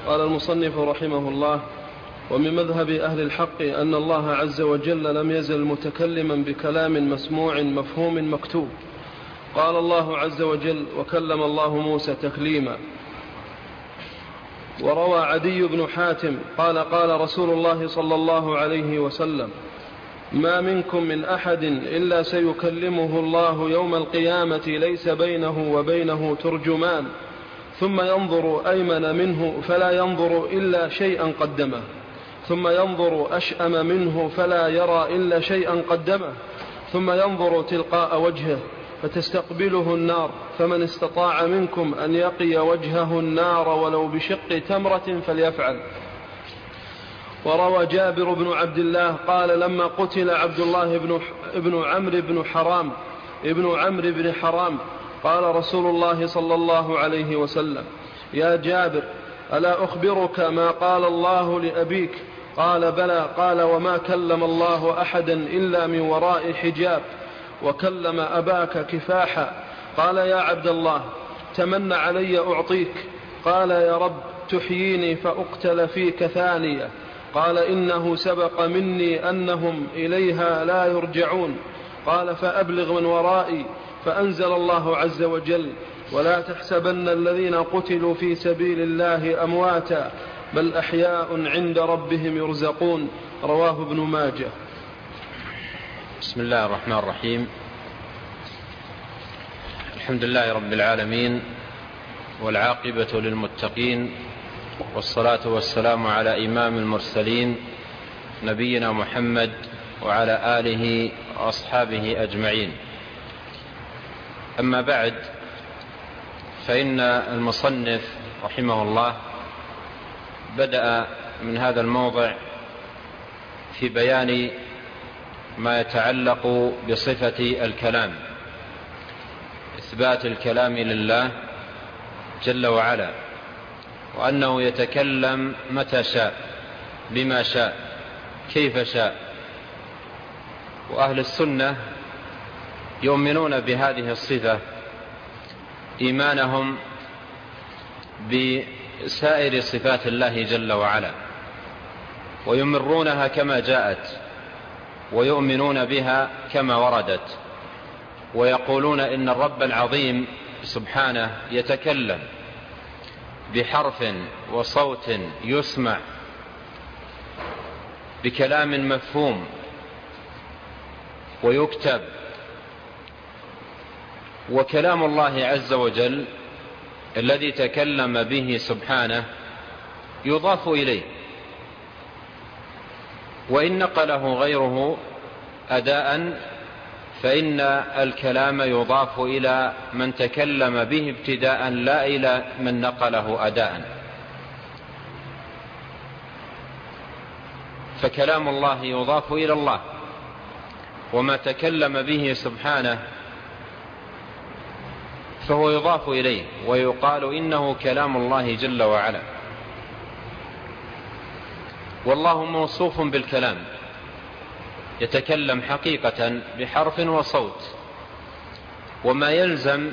قال المصنف رحمه الله: ومن مذهب أهل الحق أن الله عز وجل لم يزل متكلما بكلام مسموع مفهوم مكتوب. قال الله عز وجل: وكلم الله موسى تكليما. وروى عدي بن حاتم قال: قال رسول الله صلى الله عليه وسلم: ما منكم من أحد إلا سيكلمه الله يوم القيامة ليس بينه وبينه ترجمان، ثم ينظر أيمن منه فلا ينظر إلا شيئا قدمه، ثم ينظر أشأم منه فلا يرى إلا شيئا قدمه، ثم ينظر تلقاء وجهه فتستقبله النار، فمن استطاع منكم أن يقي وجهه النار ولو بشق تمرة فليفعل. وروى جابر بن عبد الله قال: لما قتل عبد الله بن عمرو بن حرام قال رسول الله صلى الله عليه وسلم: يا جابر، ألا أخبرك ما قال الله لأبيك؟ قال: بلى. قال: وما كلم الله أحدا إلا من وراء حجاب، وكلم أباك كفاحا. قال: يا عبد الله، تمن علي أعطيك. قال: يا رب، تحييني فأقتل فيك ثانية. قال: إنه سبق مني أنهم إليها لا يرجعون. قال: فأبلغ من ورائي. فأنزل الله عز وجل: ولا تحسبن الذين قتلوا في سبيل الله أمواتا بل أحياء عند ربهم يرزقون. رواه ابن ماجه. بسم الله الرحمن الرحيم. الحمد لله رب العالمين، والعاقبة للمتقين، والصلاة والسلام على إمام المرسلين نبينا محمد وعلى آله وأصحابه أجمعين. أما بعد، فإن المصنف رحمه الله بدأ من هذا الموضع في بيان ما يتعلق بصفة الكلام، إثبات الكلام لله جل وعلا، وأنه يتكلم متى شاء بما شاء كيف شاء. وأهل السنة يؤمنون بهذه الصفة إيمانهم بسائر صفات الله جل وعلا، ويمرونها كما جاءت، ويؤمنون بها كما وردت، ويقولون إن الرب العظيم سبحانه يتكلم بحرف وصوت يسمع، بكلام مفهوم ويكتب. وكلام الله عز وجل الذي تكلم به سبحانه يضاف إليه، وإن نقله غيره أداء فإن الكلام يضاف إلى من تكلم به ابتداء لا إلى من نقله أداء. فكلام الله يضاف إلى الله، وما تكلم به سبحانه فهو يضاف إليه، ويقال إنه كلام الله جل وعلا. والله موصوف بالكلام، يتكلم حقيقة بحرف وصوت. وما يلزم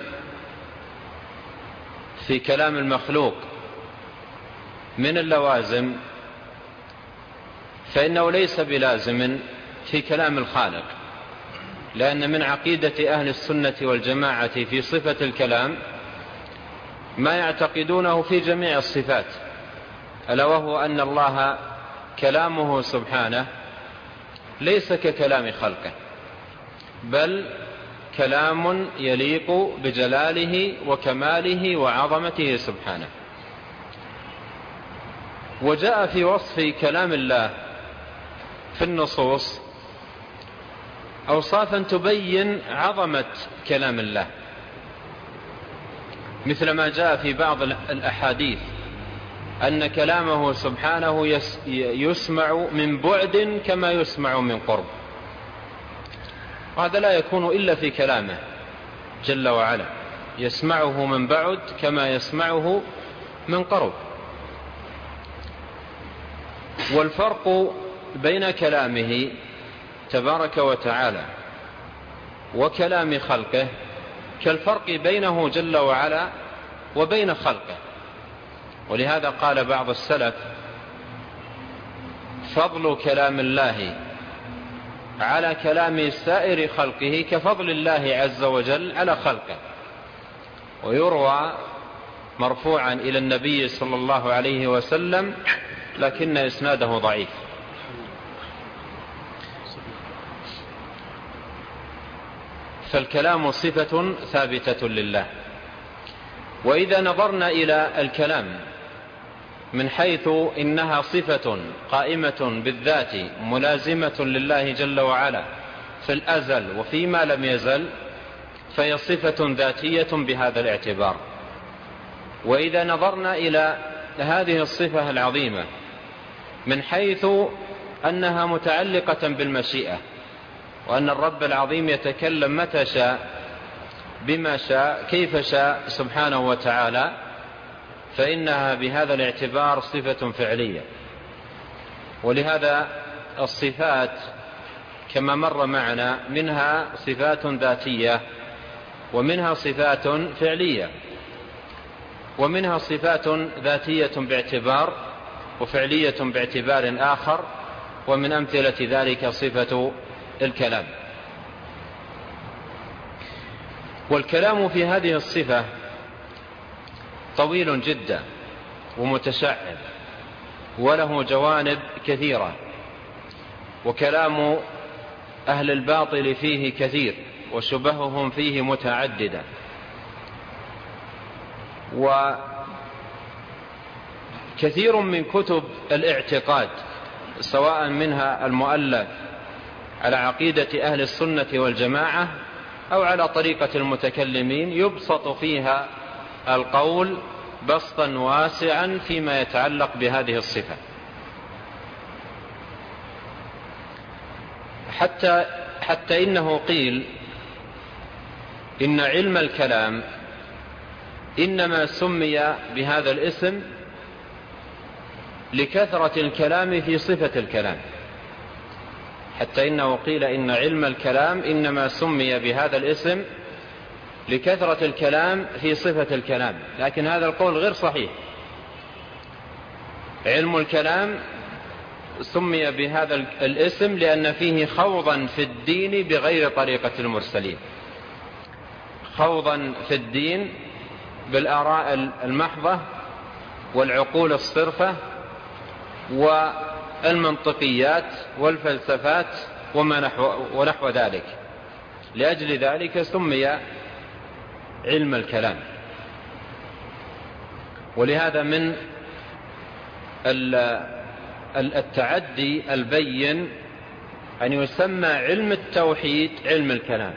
في كلام المخلوق من اللوازم فإنه ليس بلازم في كلام الخالق، لأن من عقيدة أهل السنة والجماعة في صفة الكلام ما يعتقدونه في جميع الصفات، ألا وهو أن الله كلامه سبحانه ليس ككلام خلقه، بل كلام يليق بجلاله وكماله وعظمته سبحانه. وجاء في وصف كلام الله في النصوص أوصافا تبين عظمة كلام الله، مثل ما جاء في بعض الأحاديث أن كلامه سبحانه يسمع من بعد كما يسمع من قرب. وهذا لا يكون إلا في كلامه جل وعلا، يسمعه من بعد كما يسمعه من قرب. والفرق بين كلامه تبارك وتعالى وكلام خلقه كالفرق بينه جل وعلا وبين خلقه، ولهذا قال بعض السلف: فضل كلام الله على كلام سائر خلقه كفضل الله عز وجل على خلقه. ويروى مرفوعا إلى النبي صلى الله عليه وسلم لكن إسناده ضعيف. فالكلام صفة ثابتة لله. وإذا نظرنا إلى الكلام من حيث إنها صفة قائمة بالذات ملازمة لله جل وعلا في الأزل وفيما لم يزل، فهي صفة ذاتية بهذا الاعتبار. وإذا نظرنا إلى هذه الصفة العظيمة من حيث أنها متعلقة بالمشيئة، وأن الرب العظيم يتكلم متى شاء بما شاء كيف شاء سبحانه وتعالى، فإنها بهذا الاعتبار صفة فعلية. ولهذا الصفات كما مر معنا منها صفات ذاتية، ومنها صفات فعلية، ومنها صفات ذاتية باعتبار وفعلية باعتبار آخر. ومن أمثلة ذلك صفة الكلام. والكلام في هذه الصفة طويل جدا ومتشعب وله جوانب كثيرة، وكلام أهل الباطل فيه كثير وشبههم فيه متعددة. وكثير من كتب الاعتقاد سواء منها المؤلف على عقيدة أهل السنة والجماعة أو على طريقة المتكلمين يبسط فيها القول بسطا واسعا فيما يتعلق بهذه الصفة، حتى إنه قيل إن علم الكلام إنما سمي بهذا الاسم لكثرة الكلام في صفة الكلام. حتى إنه قيل إن علم الكلام إنما سمي بهذا الاسم لكثرة الكلام في صفة الكلام، لكن هذا القول غير صحيح. علم الكلام سمي بهذا الاسم لأن فيه خوضا في الدين بغير طريقة المرسلين، خوضا في الدين بالآراء المحضة والعقول الصرفة والمنطقيات والفلسفات ونحو ذلك. لأجل ذلك سمي علم الكلام. ولهذا من التعدي البين أن يسمى علم التوحيد علم الكلام،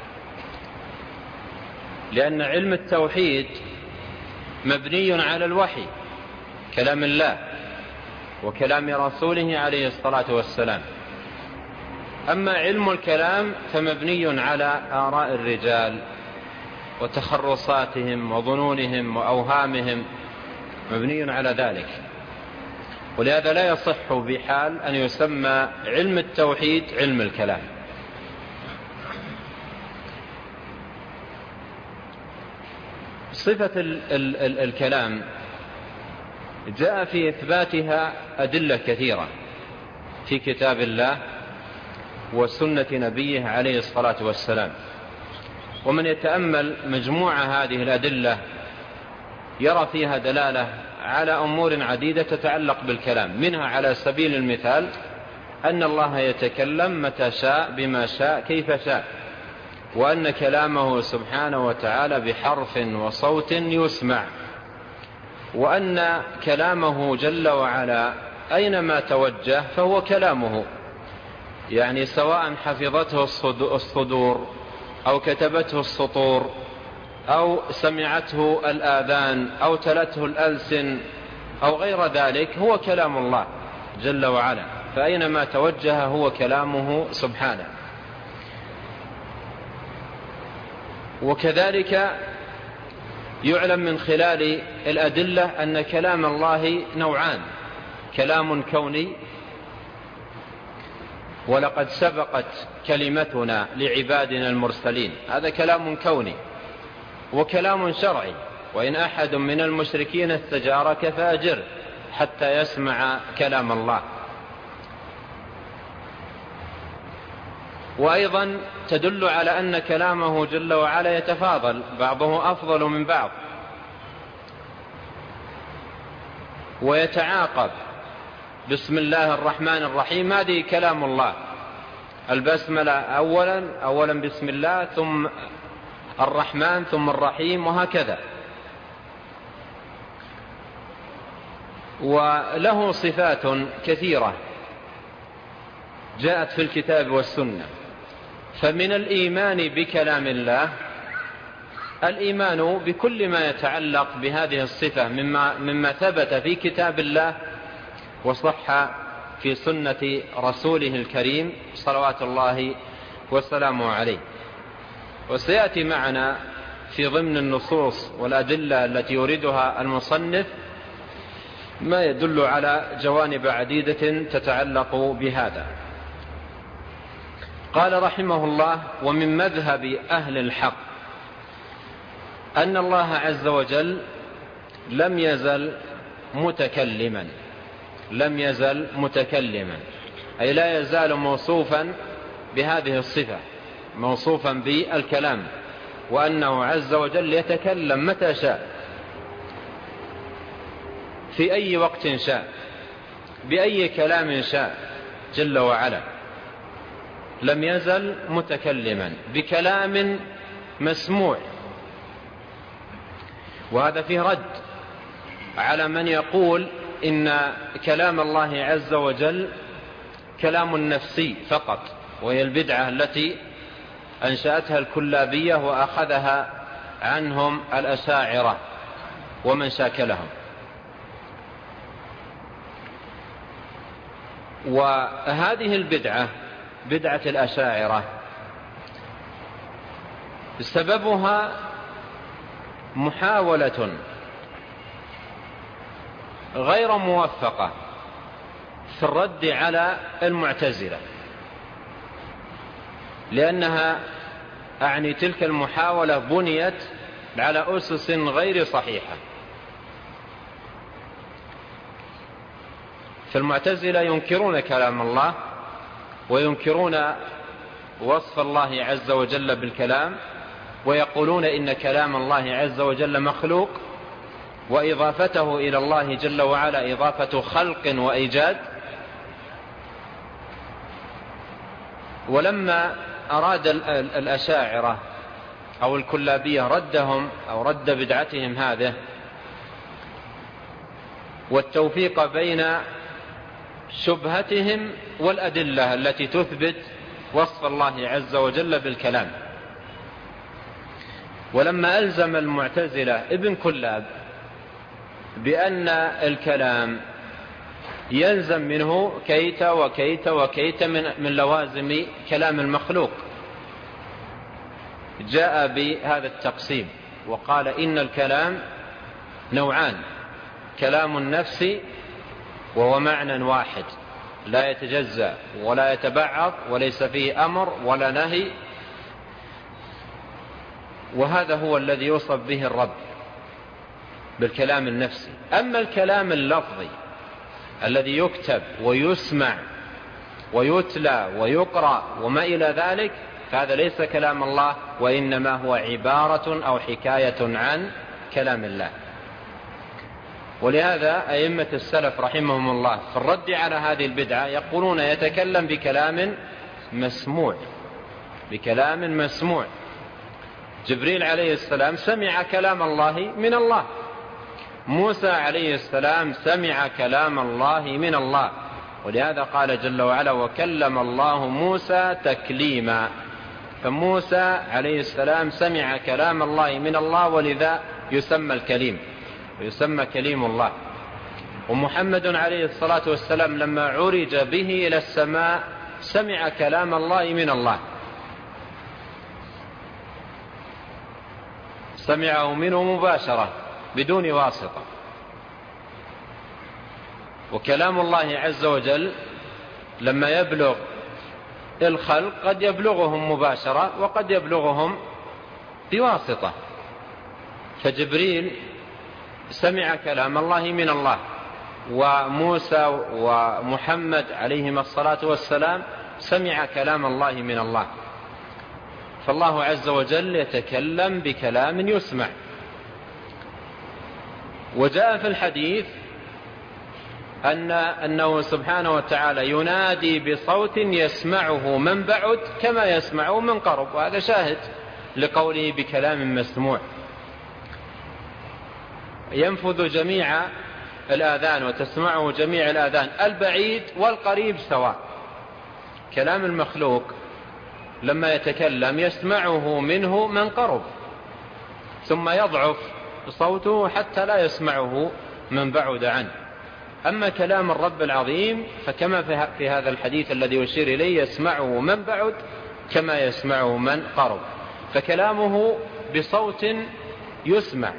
لأن علم التوحيد مبني على الوحي، كلام الله وكلام رسوله عليه الصلاة والسلام. أما علم الكلام فمبني على آراء الرجال وتخرصاتهم وظنونهم وأوهامهم، مبني على ذلك. ولهذا لا يصح بحال أن يسمى علم التوحيد علم الكلام. صفة الكلام جاء في إثباتها أدلة كثيرة في كتاب الله وسنة نبيه عليه الصلاة والسلام. ومن يتأمل مجموعة هذه الأدلة يرى فيها دلالة على أمور عديدة تتعلق بالكلام. منها على سبيل المثال أن الله يتكلم متى شاء بما شاء كيف شاء، وأن كلامه سبحانه وتعالى بحرف وصوت يسمع، وأن كلامه جل وعلا أينما توجه فهو كلامه، يعني سواء حفظته الصدور أو كتبته السطور أو سمعته الآذان أو تلته الألسن أو غير ذلك، هو كلام الله جل وعلا، فأينما توجه هو كلامه سبحانه. وكذلك يعلم من خلال الأدلة أن كلام الله نوعان: كلام كوني، ولقد سبقت كلمتنا لعبادنا المرسلين، هذا كلام كوني، وكلام شرعي وإن أحد من المشركين استجارك فأجره حتى يسمع كلام الله. وأيضا تدل على أن كلامه جل وعلا يتفاضل، بعضه أفضل من بعض، ويتعاقب. بسم الله الرحمن الرحيم هذه كلام الله، البسملة أولا بسم الله، ثم الرحمن، ثم الرحيم، وهكذا. وله صفات كثيرة جاءت في الكتاب والسنة. فمن الإيمان بكلام الله الإيمان بكل ما يتعلق بهذه الصفة مما ثبت في كتاب الله وصح في سنة رسوله الكريم صلوات الله وسلامه عليه. وسيأتي معنا في ضمن النصوص والأدلة التي يريدها المصنف ما يدل على جوانب عديدة تتعلق بهذا. قال رحمه الله: ومن مذهب أهل الحق أن الله عز وجل لم يزل متكلما، أي لا يزال موصوفا بهذه الصفة، موصوفا بالكلام، وأنه عز وجل يتكلم متى شاء، في أي وقت شاء، بأي كلام شاء جل وعلا. لم يزل متكلما بكلام مسموع. وهذا فيه رد على من يقول إن كلام الله عز وجل كلام نفسي فقط، وهي البدعة التي أنشأتها الكلابية وأخذها عنهم الأشاعرة ومن شاكلهم. وهذه البدعة، بدعة الأشاعرة، سببها محاولة غير موفقة في الرد على المعتزلة، لأنها تلك المحاولة بنيت على أسس غير صحيحة. فالمعتزلة ينكرون كلام الله وينكرون وصف الله عز وجل بالكلام، ويقولون إن كلام الله عز وجل مخلوق، وإضافته إلى الله جل وعلا إضافة خلق وإيجاد. ولما أراد الأشاعرة أو الكلابية ردهم أو رد بدعتهم هذه والتوفيق بين شبهتهم والأدلة التي تثبت وصف الله عز وجل بالكلام، ولما ألزم المعتزلة ابن كلاب بأن الكلام يلزم منه كيت وكيت وكيت من لوازم كلام المخلوق، جاء بهذا التقسيم وقال إن الكلام نوعان: كلام النفس وهو معنى واحد لا يتجزأ ولا يتبعض وليس فيه أمر ولا نهي، وهذا هو الذي يوصف به الرب بالكلام النفسي. أما الكلام اللفظي الذي يكتب ويسمع ويتلى ويقرأ وما إلى ذلك، فهذا ليس كلام الله، وإنما هو عبارة أو حكاية عن كلام الله. ولهذا أئمة السلف رحمهم الله في الرد على هذه البدعة يقولون يتكلم بكلام مسموع. جبريل عليه السلام سمع كلام الله من الله، موسى عليه السلام سمع كلام الله من الله، ولهذا قال جل وعلا: وكلم الله موسى تكليما. فموسى عليه السلام سمع كلام الله من الله، ولذا يسمى الكليم ويسمى كليم الله. ومحمد عليه الصلاة والسلام لما عرج به إلى السماء سمع كلام الله من الله، سمعه منه مباشرة بدون واسطة. وكلام الله عز وجل لما يبلغ الخلق قد يبلغهم مباشرة وقد يبلغهم بواسطة، فجبريل سمع كلام الله من الله، وموسى ومحمد عليهما الصلاة والسلام سمع كلام الله من الله. فالله عز وجل يتكلم بكلام يسمع. وجاء في الحديث أنه سبحانه وتعالى ينادي بصوت يسمعه من بعد كما يسمعه من قرب، وهذا شاهد لقوله بكلام مسموع ينفذ جميع الآذان وتسمعه جميع الآذان، البعيد والقريب سواء. كلام المخلوق لما يتكلم يسمعه منه من قرب، ثم يضعف صوته حتى لا يسمعه من بعد عنه. أما كلام الرب العظيم فكما في هذا الحديث الذي يشير إليه يسمعه من بعد كما يسمعه من قرب، فكلامه بصوت يسمع.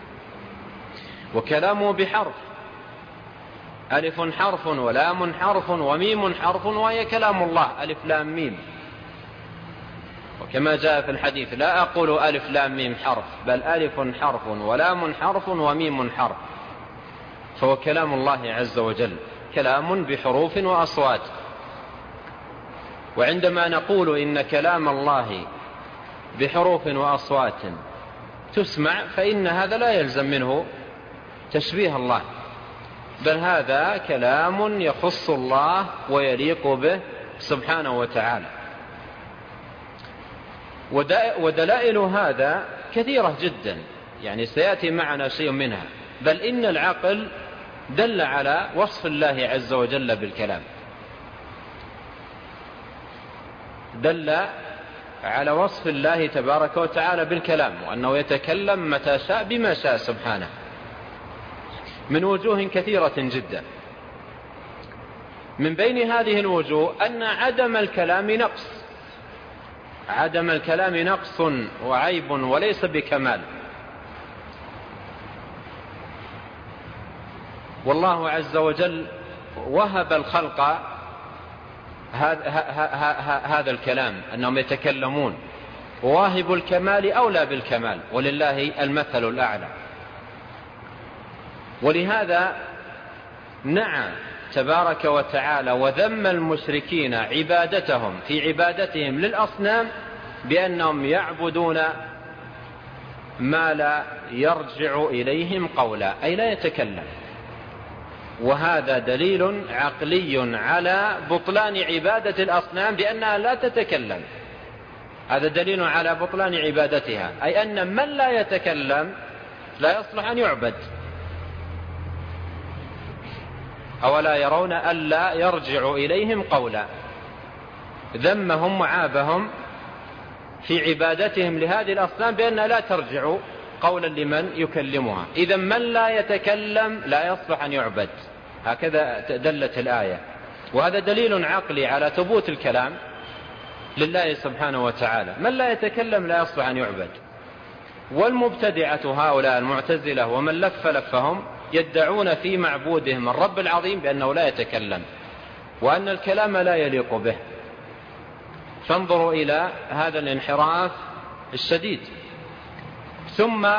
وكلامه بحرف، ألف حرف ولام حرف وميم حرف، وهي كلام الله ألف لام ميم. وكما جاء في الحديث لا أقول ألف لام ميم حرف، بل ألف حرف ولام حرف وميم حرف، فهو كلام الله عز وجل كلام بحروف وأصوات. وعندما نقول إن كلام الله بحروف وأصوات تسمع، فإن هذا لا يلزم منه تشبيه الله، بل هذا كلام يخص الله ويليق به سبحانه وتعالى. ودلائل هذا كثيرة جدا، يعني سيأتي معنا شيء منها، بل إن العقل دل على وصف الله عز وجل بالكلام، دل على وصف الله تبارك وتعالى بالكلام، وأنه يتكلم متى شاء بما شاء سبحانه من وجوه كثيرة جدا. من بين هذه الوجوه أن عدم الكلام نقص، عدم الكلام نقص وعيب وليس بكمال. والله عز وجل وهب الخلق هذا الكلام أنهم يتكلمون، وواهب الكمال أولى بالكمال، ولله المثل الأعلى. ولهذا نعى تبارك وتعالى وذم المشركين عبادتهم في عبادتهم للأصنام بأنهم يعبدون ما لا يرجع إليهم قولا، أي لا يتكلم. وهذا دليل عقلي على بطلان عبادة الأصنام بأنها لا تتكلم، هذا دليل على بطلان عبادتها، أي أن من لا يتكلم لا يصلح أن يعبد. أولا يرون ألا يرجع إليهم قولا، ذمهم وعابهم في عبادتهم لهذه الأصنام بأنها لا ترجع قولا لمن يكلمها. إذا من لا يتكلم لا يصلح أن يعبد، هكذا دلت الآية. وهذا دليل عقلي على ثبوت الكلام لله سبحانه وتعالى. من لا يتكلم لا يصلح أن يعبد. والمبتدعة هؤلاء المعتزلة ومن لفهم يدعون في معبودهم الرب العظيم بأنه لا يتكلم، وأن الكلام لا يليق به. فانظروا إلى هذا الانحراف الشديد. ثم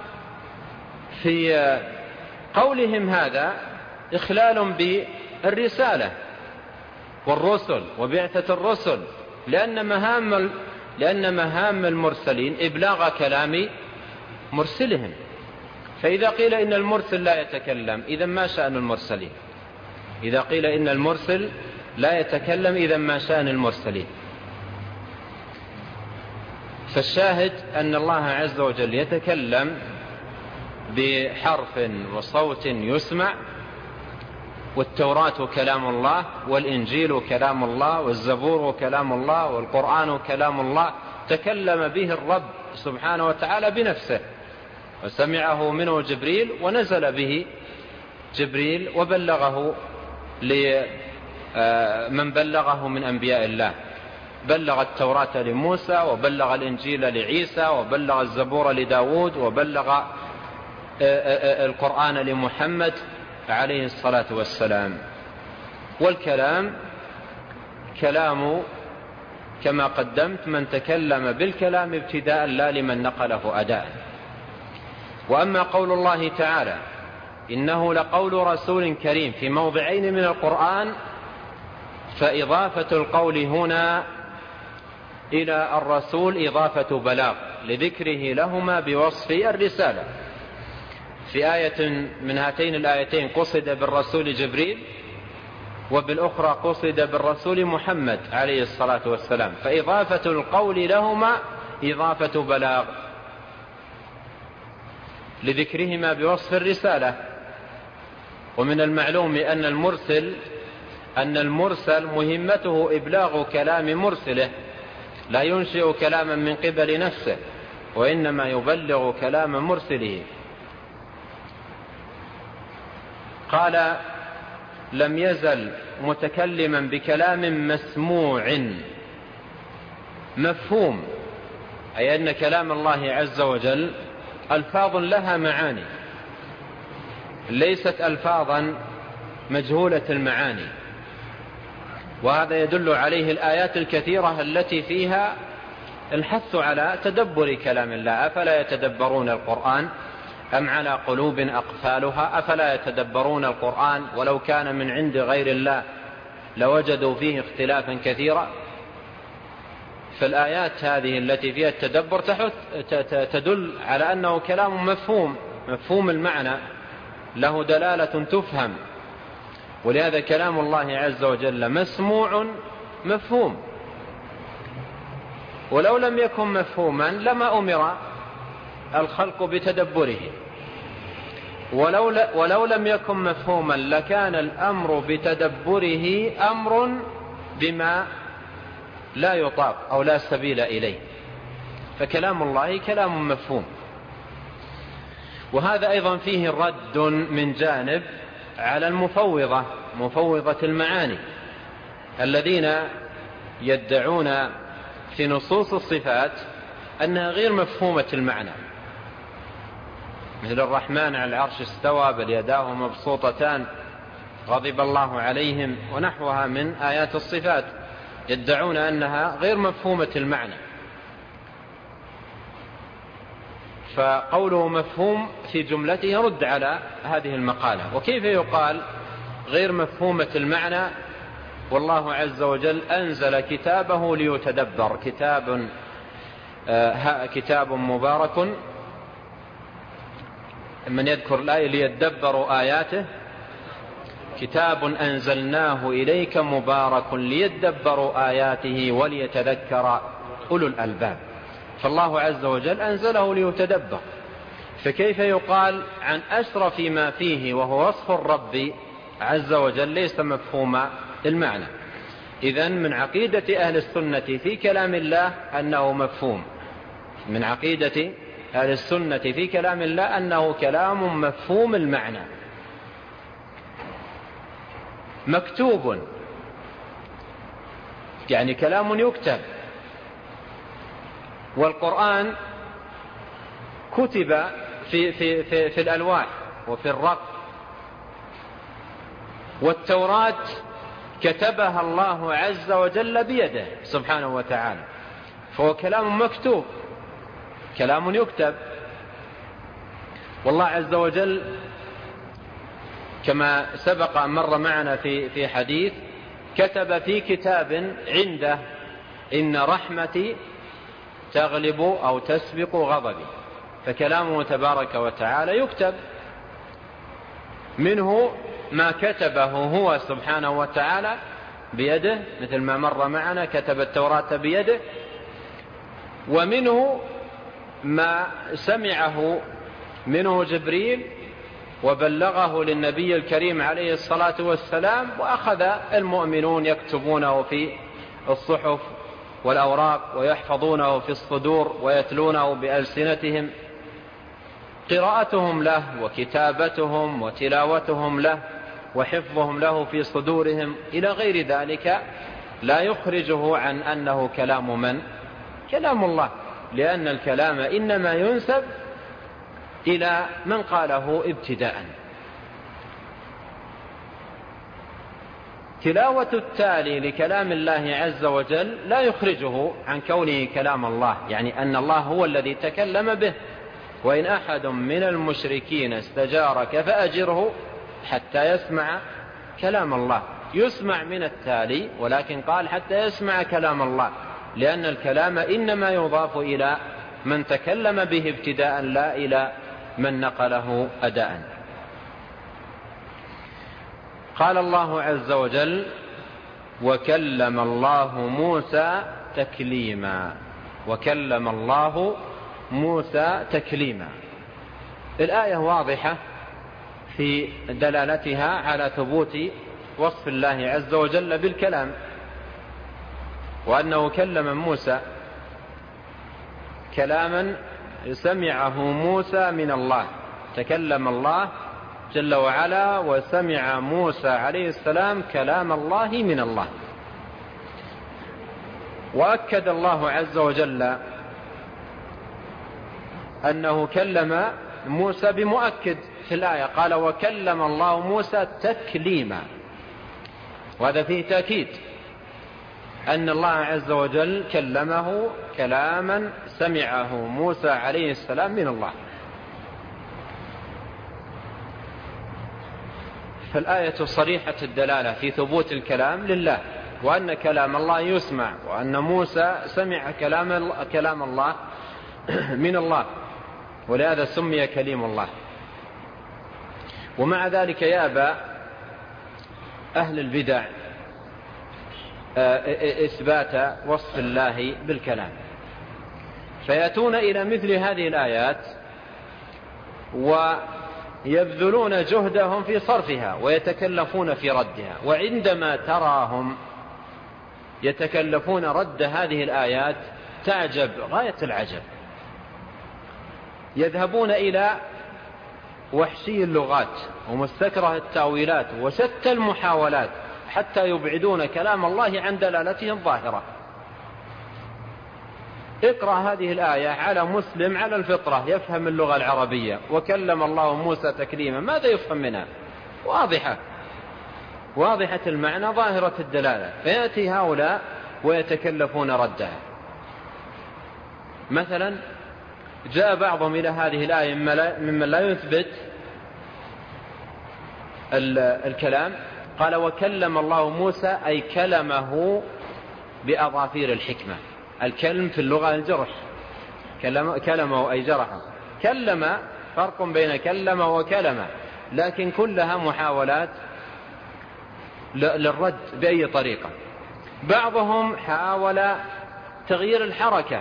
في قولهم هذا إخلال بالرسالة والرسل وبعثة الرسل، لأن مهام المرسلين إبلاغ كلام مرسلهم. فإذا قيل إن المرسل لا يتكلم إذا ما شأن المرسلين؟ إذا قيل إن المرسل لا يتكلم إذا ما شأن المرسلين؟ فالشاهد أن الله عز وجل يتكلم بحرف وصوت يسمع، والتوراة كلام الله، والإنجيل كلام الله، والزبور كلام الله، والقرآن كلام الله، تكلم به الرب سبحانه وتعالى بنفسه، وسمعه منه جبريل، ونزل به جبريل وبلغه لمن بلغه من أنبياء الله. بلغ التوراة لموسى، وبلغ الإنجيل لعيسى، وبلغ الزبور لداود، وبلغ القرآن لمحمد عليه الصلاة والسلام. والكلام كلام كما قدمت من تكلم بالكلام ابتداء لا لمن نقله أداء. وأما قول الله تعالى إنه لقول رسول كريم في موضعين من القرآن، فإضافة القول هنا إلى الرسول إضافة بلاغ لذكره لهما بوصف الرسالة. في آية من هاتين الآيتين قصد بالرسول جبريل، وبالأخرى قصد بالرسول محمد عليه الصلاة والسلام، فإضافة القول لهما إضافة بلاغ لذكرهما بوصف الرسالة. ومن المعلوم أن المرسل مهمته إبلاغ كلام مرسله، لا ينشئ كلاما من قبل نفسه، وإنما يبلغ كلام مرسله. قال لم يزل متكلما بكلام مسموع مفهوم، أي أن كلام الله عز وجل ألفاظ لها معاني، ليست ألفاظا مجهولة المعاني. وهذا يدل عليه الآيات الكثيرة التي فيها الحث على تدبر كلام الله. أفلا يتدبرون القرآن أم على قلوب أقفالها؟ أفلا يتدبرون القرآن ولو كان من عند غير الله لوجدوا فيه اختلافا كثيرا. فالآيات هذه التي فيها التدبر تدل على أنه كلام مفهوم المعنى، له دلالة تفهم. ولهذا كلام الله عز وجل مسموع مفهوم. ولو لم يكن مفهوما لما أمر الخلق بتدبره، ولو لم يكن مفهوما لكان الأمر بتدبره أمر بما لا يطاق أو لا سبيل إليه. فكلام الله كلام مفهوم. وهذا أيضا فيه رد من جانب على مفوضة المعاني الذين يدعون في نصوص الصفات أنها غير مفهومة المعنى، مثل الرحمن على العرش استوى بل يداه مبسوطتان غضب الله عليهم ونحوها من آيات الصفات، يدعون أنها غير مفهومة المعنى. فقوله مفهوم في جملته يرد على هذه المقالة. وكيف يقال غير مفهومة المعنى والله عز وجل أنزل كتابه ليتدبر؟ كتاب مبارك، من يذكر الآية ليتدبروا آياته، كتاب أنزلناه إليك مبارك ليتدبروا آياته وليتذكر أولو الألباب. فالله عز وجل أنزله ليتدبر، فكيف يقال عن أشرف ما فيه وهو وصف الرب عز وجل ليس مفهوم المعنى؟ إذن من عقيدة أهل السنة في كلام الله أنه مفهوم، من عقيدة أهل السنة في كلام الله أنه كلام مفهوم المعنى مكتوب، يعني كلام يكتب. والقرآن كتب في الألواح وفي الرق، والتوراة كتبها الله عز وجل بيده سبحانه وتعالى، فهو كلام مكتوب، كلام يكتب. والله عز وجل كما سبق مر معنا في حديث كتب في كتاب عنده إن رحمتي تغلب أو تسبق غضبي. فكلامه تبارك وتعالى يكتب، منه ما كتبه هو سبحانه وتعالى بيده مثل ما مر معنا كتب التوراة بيده، ومنه ما سمعه منه جبريل وبلغه للنبي الكريم عليه الصلاة والسلام، وأخذ المؤمنون يكتبونه في الصحف والأوراق ويحفظونه في الصدور ويتلونه بألسنتهم. قراءتهم له وكتابتهم وتلاوتهم له وحفظهم له في صدورهم إلى غير ذلك لا يخرجه عن أنه كلام من؟ كلام الله، لأن الكلام إنما ينسب إلى من قاله ابتداء. تلاوة التالي لكلام الله عز وجل لا يخرجه عن كونه كلام الله، يعني أن الله هو الذي تكلم به، وإن أحد من المشركين استجارك فأجره حتى يسمع كلام الله. يسمع من التالي، ولكن قال حتى يسمع كلام الله، لأن الكلام إنما يضاف إلى من تكلم به ابتداء لا إلى من نقله أداء. قال الله عز وجل: وكلم الله موسى تكليما. وكلم الله موسى تكليما. الآية واضحة في دلالتها على ثبوت وصف الله عز وجل بالكلام، وأنه كلم موسى كلاما سمعه موسى من الله. تكلم الله جل وعلا وسمع موسى عليه السلام كلام الله من الله. وأكد الله عز وجل أنه كلم موسى بمؤكد في الآية، قال: وكلم الله موسى تكليما. وهذا فيه تأكيد أن الله عز وجل كلمه كلاما سمعه موسى عليه السلام من الله. فالآية صريحة الدلالة في ثبوت الكلام لله، وأن كلام الله يسمع، وأن موسى سمع كلام الله من الله، ولهذا سمي كليم الله. ومع ذلك يأبى أهل البدع إثبات وصف الله بالكلام، فيأتون إلى مثل هذه الآيات ويبذلون جهدهم في صرفها ويتكلفون في ردها. وعندما تراهم يتكلفون رد هذه الآيات تعجب غاية العجب. يذهبون إلى وحشي اللغات ومستكره التاويلات وشتى المحاولات حتى يبعدون كلام الله عن دلالته الظاهرة. اقرأ هذه الآية على مسلم على الفطرة يفهم اللغة العربية: وكلم الله موسى تكليما. ماذا يفهم منها؟ واضحة المعنى ظاهرة الدلالة. فيأتي هؤلاء ويتكلفون ردها. مثلا جاء بعضهم إلى هذه الآية ممن لا يثبت الكلام، قال: وكلم الله موسى أي كلمه بأظافير الحكمة. الكلم في اللغة الجرح، كلمه أي جرحه. كلم فرق بين كلم وكلم، لكن كلها محاولات للرد بأي طريقة. بعضهم حاول تغيير الحركة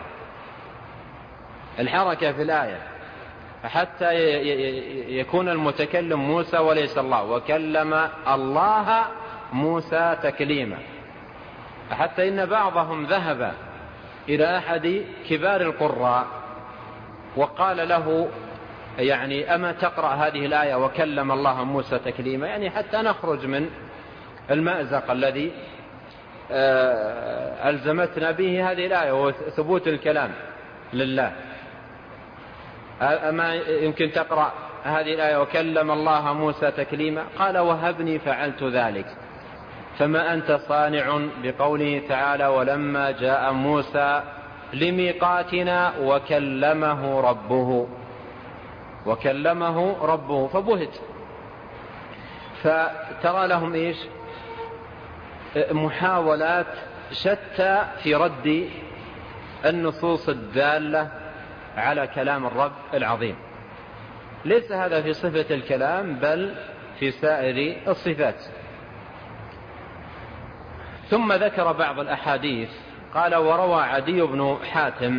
في الآية حتى يكون المتكلم موسى وليس الله. وكلم الله موسى تكليما. حتى إن بعضهم ذهب إلى أحد كبار القراء وقال له: يعني أما تقرأ هذه الآية وكلم الله موسى تكليما، يعني حتى نخرج من المأزق الذي ألزمتنا به هذه الآية وثبوت الكلام لله. أما يمكن تقرأ هذه الآية وكلم الله موسى تكليما؟ قال: وهبني فعلت ذلك. فما أنت صانع بقوله تعالى: ولما جاء موسى لميقاتنا وكلمه ربه فبهت. فترى لهم إيش؟ محاولات شتى في رد النصوص الدالة على كلام الرب العظيم. ليس هذا في صفة الكلام بل في سائر الصفات. ثم ذكر بعض الأحاديث قال: وروى عدي بن حاتم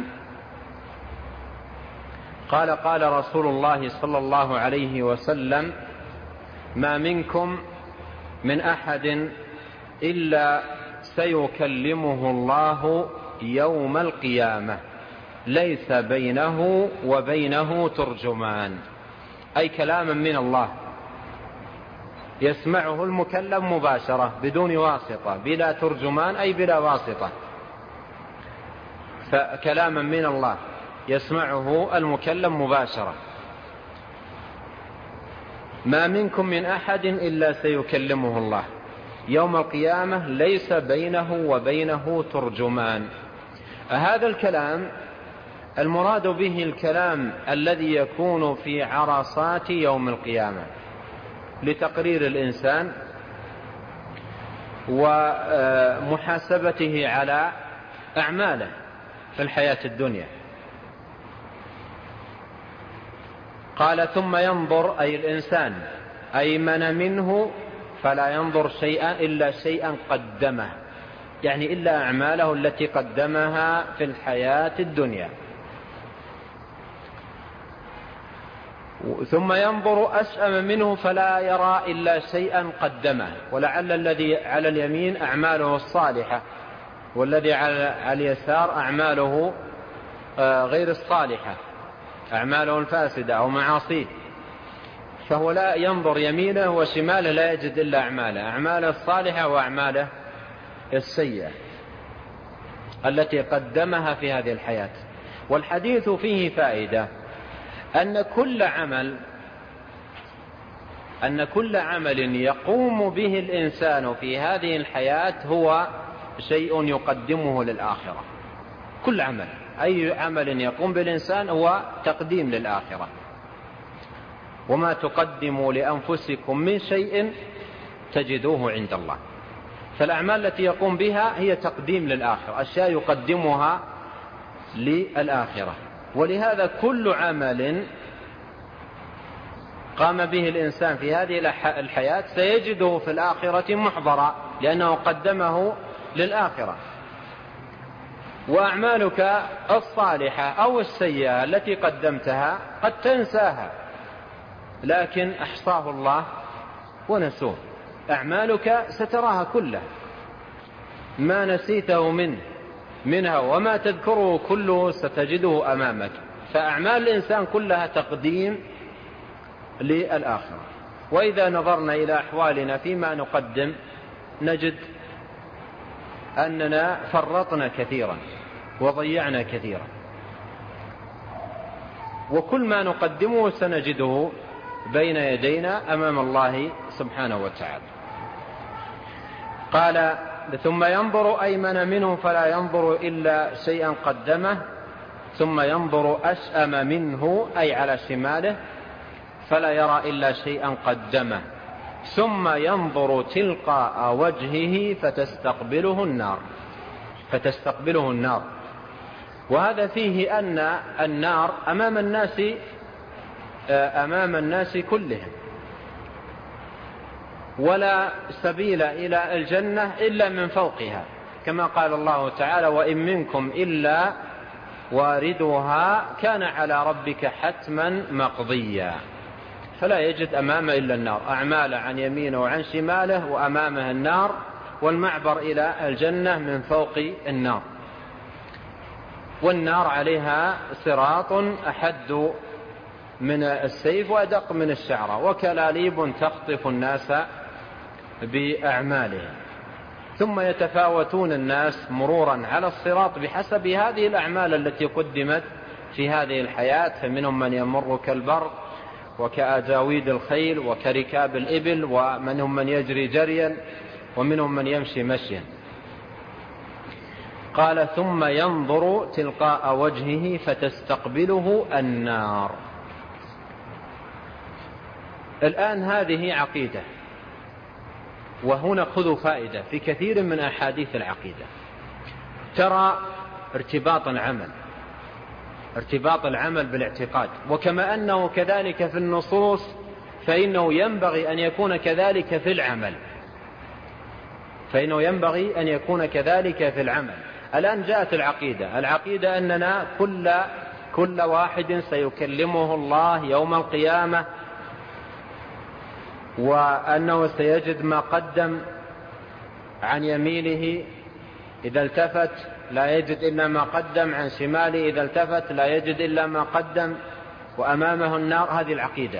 قال: قال رسول الله صلى الله عليه وسلم: ما منكم من أحد إلا سيكلمه الله يوم القيامة ليس بينه وبينه ترجمان. أي كلاما من الله يسمعه المكلم مباشرة بدون واسطة، بلا ترجمان أي بلا واسطة. فكلاما من الله يسمعه المكلم مباشرة. ما منكم من أحد إلا سيكلمه الله يوم القيامة ليس بينه وبينه ترجمان. هذا الكلام المراد به الكلام الذي يكون في عرصات يوم القيامة لتقرير الإنسان ومحاسبته على أعماله في الحياة الدنيا. قال ثم ينظر أي الإنسان أيمن منه فلا ينظر شيئا إلا شيئا قدمه، يعني إلا أعماله التي قدمها في الحياة الدنيا. ثم ينظر أشأم منه فلا يرى إلا شيئا قدمه، ولعل الذي على اليمين أعماله الصالحة والذي على اليسار أعماله غير الصالحة، أعماله الفاسدة أو معاصيه، فهو لا ينظر يمينه وشماله لا يجد إلا أعماله الصالحة وأعماله السيئة التي قدمها في هذه الحياة. والحديث فيه فائدة أن كل عمل يقوم به الإنسان في هذه الحياة هو شيء يقدمه للآخرة. كل عمل، أي عمل يقوم بالإنسان هو تقديم للآخرة. وما تقدموا لأنفسكم من شيء تجدوه عند الله. فالأعمال التي يقوم بها هي تقديم للآخرة، أشياء يقدمها للآخرة. ولهذا كل عمل قام به الإنسان في هذه الحياة سيجده في الآخرة محضرا، لأنه قدمه للآخرة. وأعمالك الصالحة أو السيئة التي قدمتها قد تنساها، لكن أحصاه الله ونسوه. أعمالك ستراها كلها، ما نسيته منها وما تذكره كله ستجده أمامك. فأعمال الإنسان كلها تقديم للآخرة. وإذا نظرنا إلى أحوالنا فيما نقدم نجد أننا فرطنا كثيرا وضيعنا كثيرا، وكل ما نقدمه سنجده بين يدينا أمام الله سبحانه وتعالى. قال ثم ينظر أيمن منه فلا ينظر إلا شيئا قدمه، ثم ينظر أشأم منه أي على شماله فلا يرى إلا شيئا قدمه، ثم ينظر تلقاء وجهه فتستقبله النار. وهذا فيه أن النار أمام الناس كلهم، ولا سبيل إلى الجنة إلا من فوقها، كما قال الله تعالى وإن منكم إلا واردها كان على ربك حتما مقضيا. فلا يجد أمامه إلا النار، أعماله عن يمينه وعن شماله وأمامه النار، والمعبر إلى الجنة من فوق النار. والنار عليها صراط أحد من السيف وأدق من الشعرة، وكلاليب تخطف الناس بأعمالهم. ثم يتفاوتون الناس مرورا على الصراط بحسب هذه الأعمال التي قدمت في هذه الحياة، فمنهم من يمر كالبرق وكأجاويد الخيل وكركاب الإبل، ومنهم من يجري جريا، ومنهم من يمشي مشيا. قال ثم ينظر تلقاء وجهه فتستقبله النار. الآن هذه عقيدة، وهنا خذوا فائدة في كثير من أحاديث العقيدة. ترى ارتباط العمل بالاعتقاد، وكما أنه كذلك في النصوص فإنه ينبغي أن يكون كذلك في العمل. الآن جاءت العقيدة أننا كل واحد سيكلمه الله يوم القيامة، وأنه سيجد ما قدم عن يمينه إذا التفت لا يجد إلا ما قدم، عن شماله إذا التفت لا يجد إلا ما قدم، وأمامه النار. هذه العقيدة.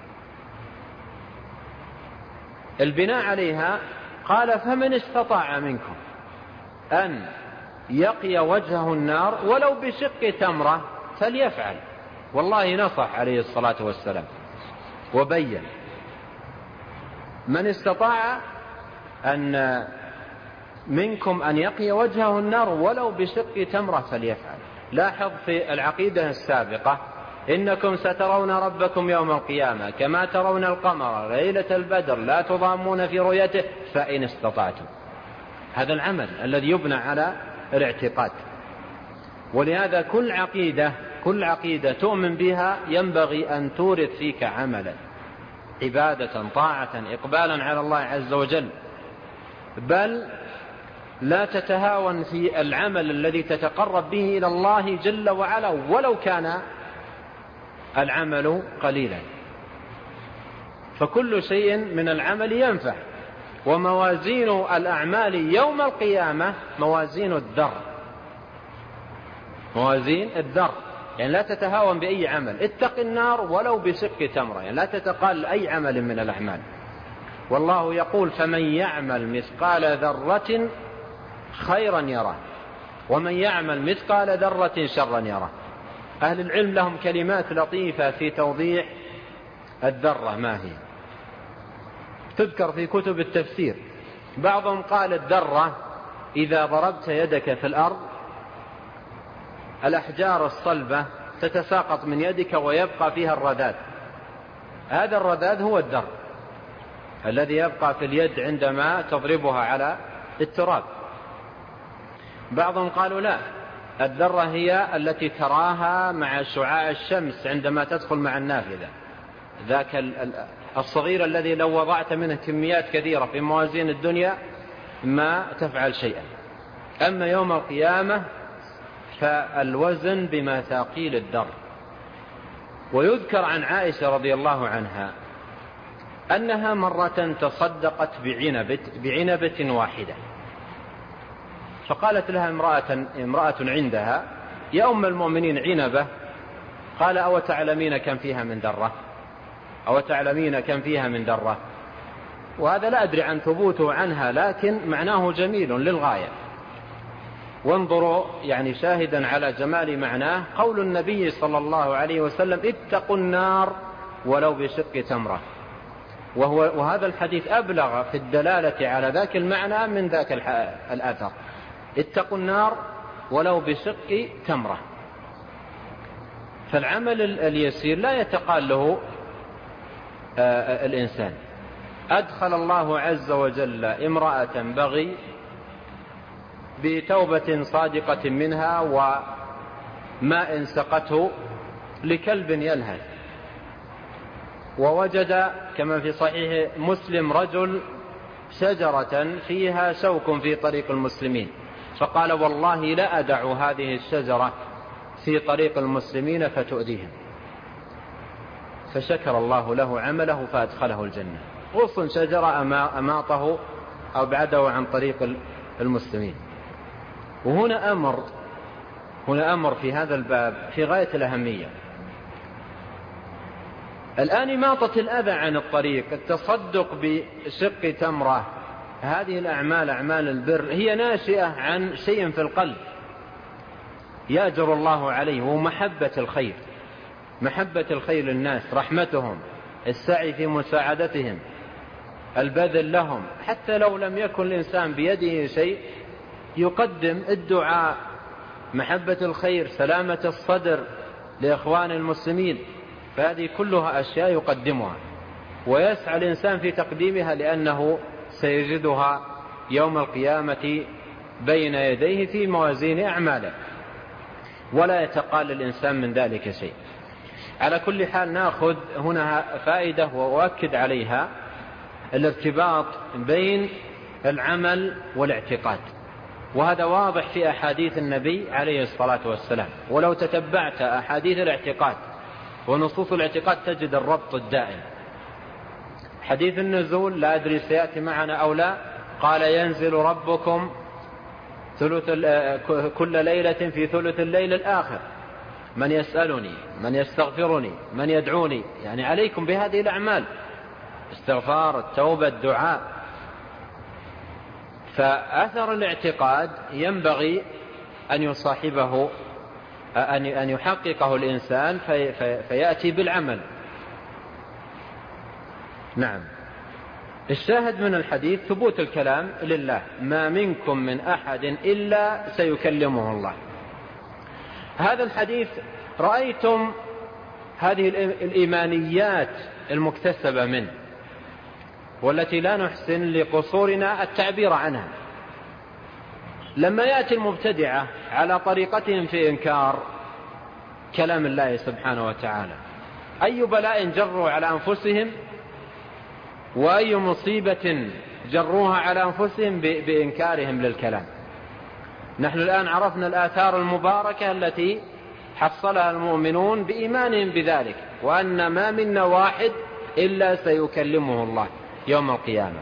البناء عليها قال فمن استطاع منكم أن يقي وجهه النار ولو بشق تمرة فليفعل. والله نصح عليه الصلاة والسلام وبين من استطاع أن منكم أن يقي وجهه النار ولو بشق تمرة فليفعل. لاحظ في العقيدة السابقة: إنكم سترون ربكم يوم القيامة كما ترون القمر ليلة البدر لا تضامون في رؤيته فإن استطعتم. هذا العمل الذي يبنى على الاعتقاد. ولهذا كل عقيدة تؤمن بها ينبغي أن تورث فيك عملا، عبادة، طاعة، إقبالا على الله عز وجل، بل لا تتهاون في العمل الذي تتقرب به إلى الله جل وعلا ولو كان العمل قليلا، فكل شيء من العمل ينفع. وموازين الأعمال يوم القيامة موازين الذر، موازين الذر، يعني لا تتهاون بأي عمل. اتق النار ولو بشق تمرة، يعني لا تتقال أي عمل من الأعمال. والله يقول: فمن يعمل مثقال ذرة خيرا يره ومن يعمل مثقال ذرة شرا يره. أهل العلم لهم كلمات لطيفة في توضيح الذرة ما هي، تذكر في كتب التفسير. بعضهم قال: الذرة إذا ضربت يدك في الأرض الأحجار الصلبة تتساقط من يدك ويبقى فيها الرذاذ، هذا الرذاذ هو الذر الذي يبقى في اليد عندما تضربها على التراب. بعضهم قالوا: لا، الذرة هي التي تراها مع شعاع الشمس عندما تدخل مع النافذة، ذاك الصغير الذي لو وضعت منه كميات كثيرة في موازين الدنيا ما تفعل شيئا. أما يوم القيامة فالوزن بمثاقيل الذر. ويذكر عن عائشة رضي الله عنها أنها مرة تصدقت بعنبة واحدة، فقالت لها امرأة عندها: يا أم المؤمنين، عنبة؟ قال: أو تعلمين كم فيها من ذرة؟ أو تعلمين كم فيها من ذرة؟ وهذا لا أدري عن ثبوته عنها، لكن معناه جميل للغاية. وانظروا يعني شاهدا على جمال معناه قول النبي صلى الله عليه وسلم: اتقوا النار ولو بشق تمرة. وهذا الحديث أبلغ في الدلالة على ذاك المعنى من ذاك الأثر: اتقوا النار ولو بشق تمرة. فالعمل اليسير لا يتقال له الإنسان. أدخل الله عز وجل امرأة بغي بتوبة صادقة منها وماء سقته لكلب يلهث، ووجد كما في صحيح مسلم رجل شجرة فيها شوك في طريق المسلمين، فقال: والله لا أدع هذه الشجرة في طريق المسلمين فتؤذيهم، فشكر الله له عمله فأدخله الجنة. غصن شجرة أماطه أو أبعده عن طريق المسلمين. وهنا أمر في هذا الباب في غاية الأهمية. الآن إماطة الأذى عن الطريق، التصدق بشق تمرة، هذه الأعمال أعمال البر هي ناشئة عن شيء في القلب يأجر الله عليه، ومحبة الخير، محبة الخير للناس، رحمتهم، السعي في مساعدتهم، البذل لهم، حتى لو لم يكن الإنسان بيده شيء يقدم الدعاء، محبة الخير، سلامة الصدر لإخوان المسلمين، فهذه كلها أشياء يقدمها ويسعى الإنسان في تقديمها، لأنه سيجدها يوم القيامة بين يديه في موازين أعماله، ولا يتقال الإنسان من ذلك شيء. على كل حال نأخذ هنا فائدة وأؤكد عليها: الارتباط بين العمل والاعتقاد، وهذا واضح في أحاديث النبي عليه الصلاة والسلام. ولو تتبعت أحاديث الاعتقاد ونصوص الاعتقاد تجد الربط الدائم. حديث النزول لا أدري سيأتي معنا أو لا، قال: ينزل ربكم كل ليلة في ثلث الليل الآخر، من يسألني، من يستغفرني، من يدعوني. يعني عليكم بهذه الأعمال: استغفار، التوبة، الدعاء. فأثر الاعتقاد ينبغي أن يصاحبه، أن يحققه الإنسان فيأتي بالعمل. نعم. الشاهد من الحديث ثبوت الكلام لله: ما منكم من أحد إلا سيكلمه الله. هذا الحديث رأيتم هذه الإيمانيات المكتسبة منه، والتي لا نحسن لقصورنا التعبير عنها. لما يأتي المبتدعة على طريقتهم في إنكار كلام الله سبحانه وتعالى، أي بلاء جروا على أنفسهم وأي مصيبة جروها على أنفسهم بإنكارهم للكلام. نحن الآن عرفنا الآثار المباركة التي حصلها المؤمنون بإيمانهم بذلك، وأن ما منا واحد إلا سيكلمه الله يوم القيامة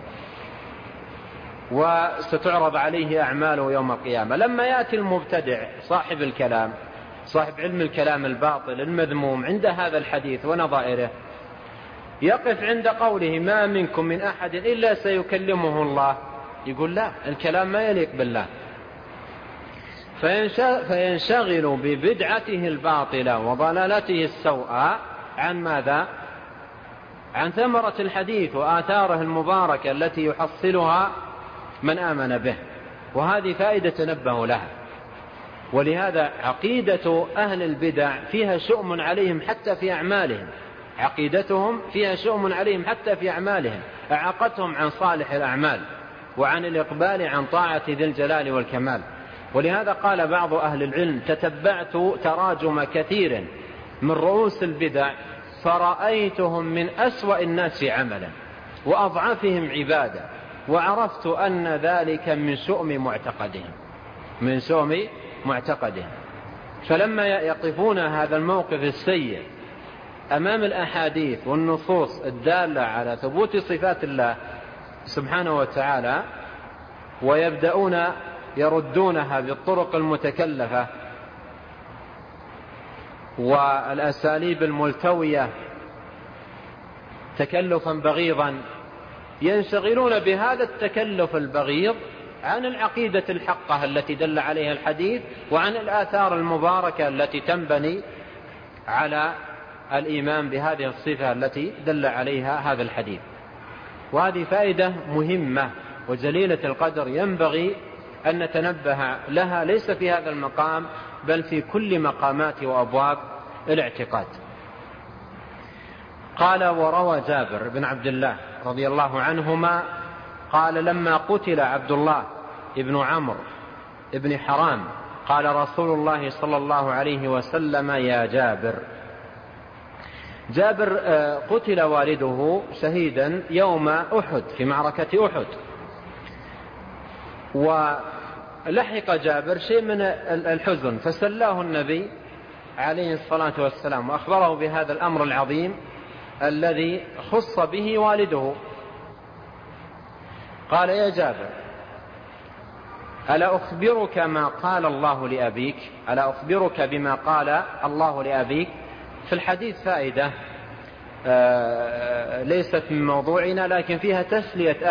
وستعرض عليه أعماله يوم القيامة. لما يأتي المبتدع صاحب الكلام، صاحب علم الكلام الباطل المذموم عند هذا الحديث ونظائره، يقف عند قوله ما منكم من أحد إلا سيكلمه الله، يقول لا، الكلام ما يليق بالله، فينشغل ببدعته الباطلة وضلالته السوءة عن ماذا؟ عن ثمرة الحديث وآثاره المباركة التي يحصلها من آمن به. وهذه فائدة تنبه لها. ولهذا عقيدة أهل البدع فيها شؤم عليهم حتى في أعمالهم، عقيدتهم فيها شؤم عليهم حتى في أعمالهم، أعاقتهم عن صالح الأعمال وعن الإقبال عن طاعة ذي الجلال والكمال. ولهذا قال بعض أهل العلم تتبعت تراجم كثير من رؤوس البدع فرأيتهم من أسوأ الناس عملا وأضعفهم عبادة، وعرفت أن ذلك من شؤم معتقدهم. فلما يقفون هذا الموقف السيء أمام الأحاديث والنصوص الدالة على ثبوت صفات الله سبحانه وتعالى ويبدأون يردونها بالطرق المتكلفة والأساليب الملتوية تكلفا بغيضا، ينشغلون بهذا التكلف البغيض عن العقيدة الحقة التي دل عليها الحديث وعن الآثار المباركة التي تنبني على الإيمان بهذه الصفة التي دل عليها هذا الحديث. وهذه فائدة مهمة وجليلة القدر ينبغي أن نتنبه لها، ليس في هذا المقام بل في كل مقامات وأبواب الاعتقاد. قال وروى جابر بن عبد الله رضي الله عنهما قال لما قتل عبد الله ابن عمرو ابن حرام قال رسول الله صلى الله عليه وسلم يا جابر قتل والده شهيدا يوم أحد في معركة أحد، ولحق جابر شيء من الحزن فسلاه النبي عليه الصلاة والسلام وأخبره بهذا الأمر العظيم الذي خص به والده. قال يا جابر ألا أخبرك ما قال الله لأبيك؟ ألا أخبرك بما قال الله لأبيك؟ في الحديث فائدة ليست من موضوعنا لكن فيها تسلية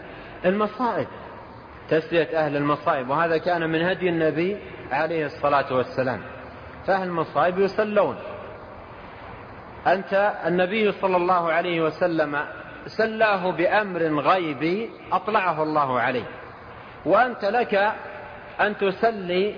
أهل المصائب، وهذا كان من هدي النبي عليه الصلاة والسلام، فأهل المصائب يسلون. النبي صلى الله عليه وسلم سلاه بأمر غيبي أطلعه الله عليه، وأنت لك أن تسلي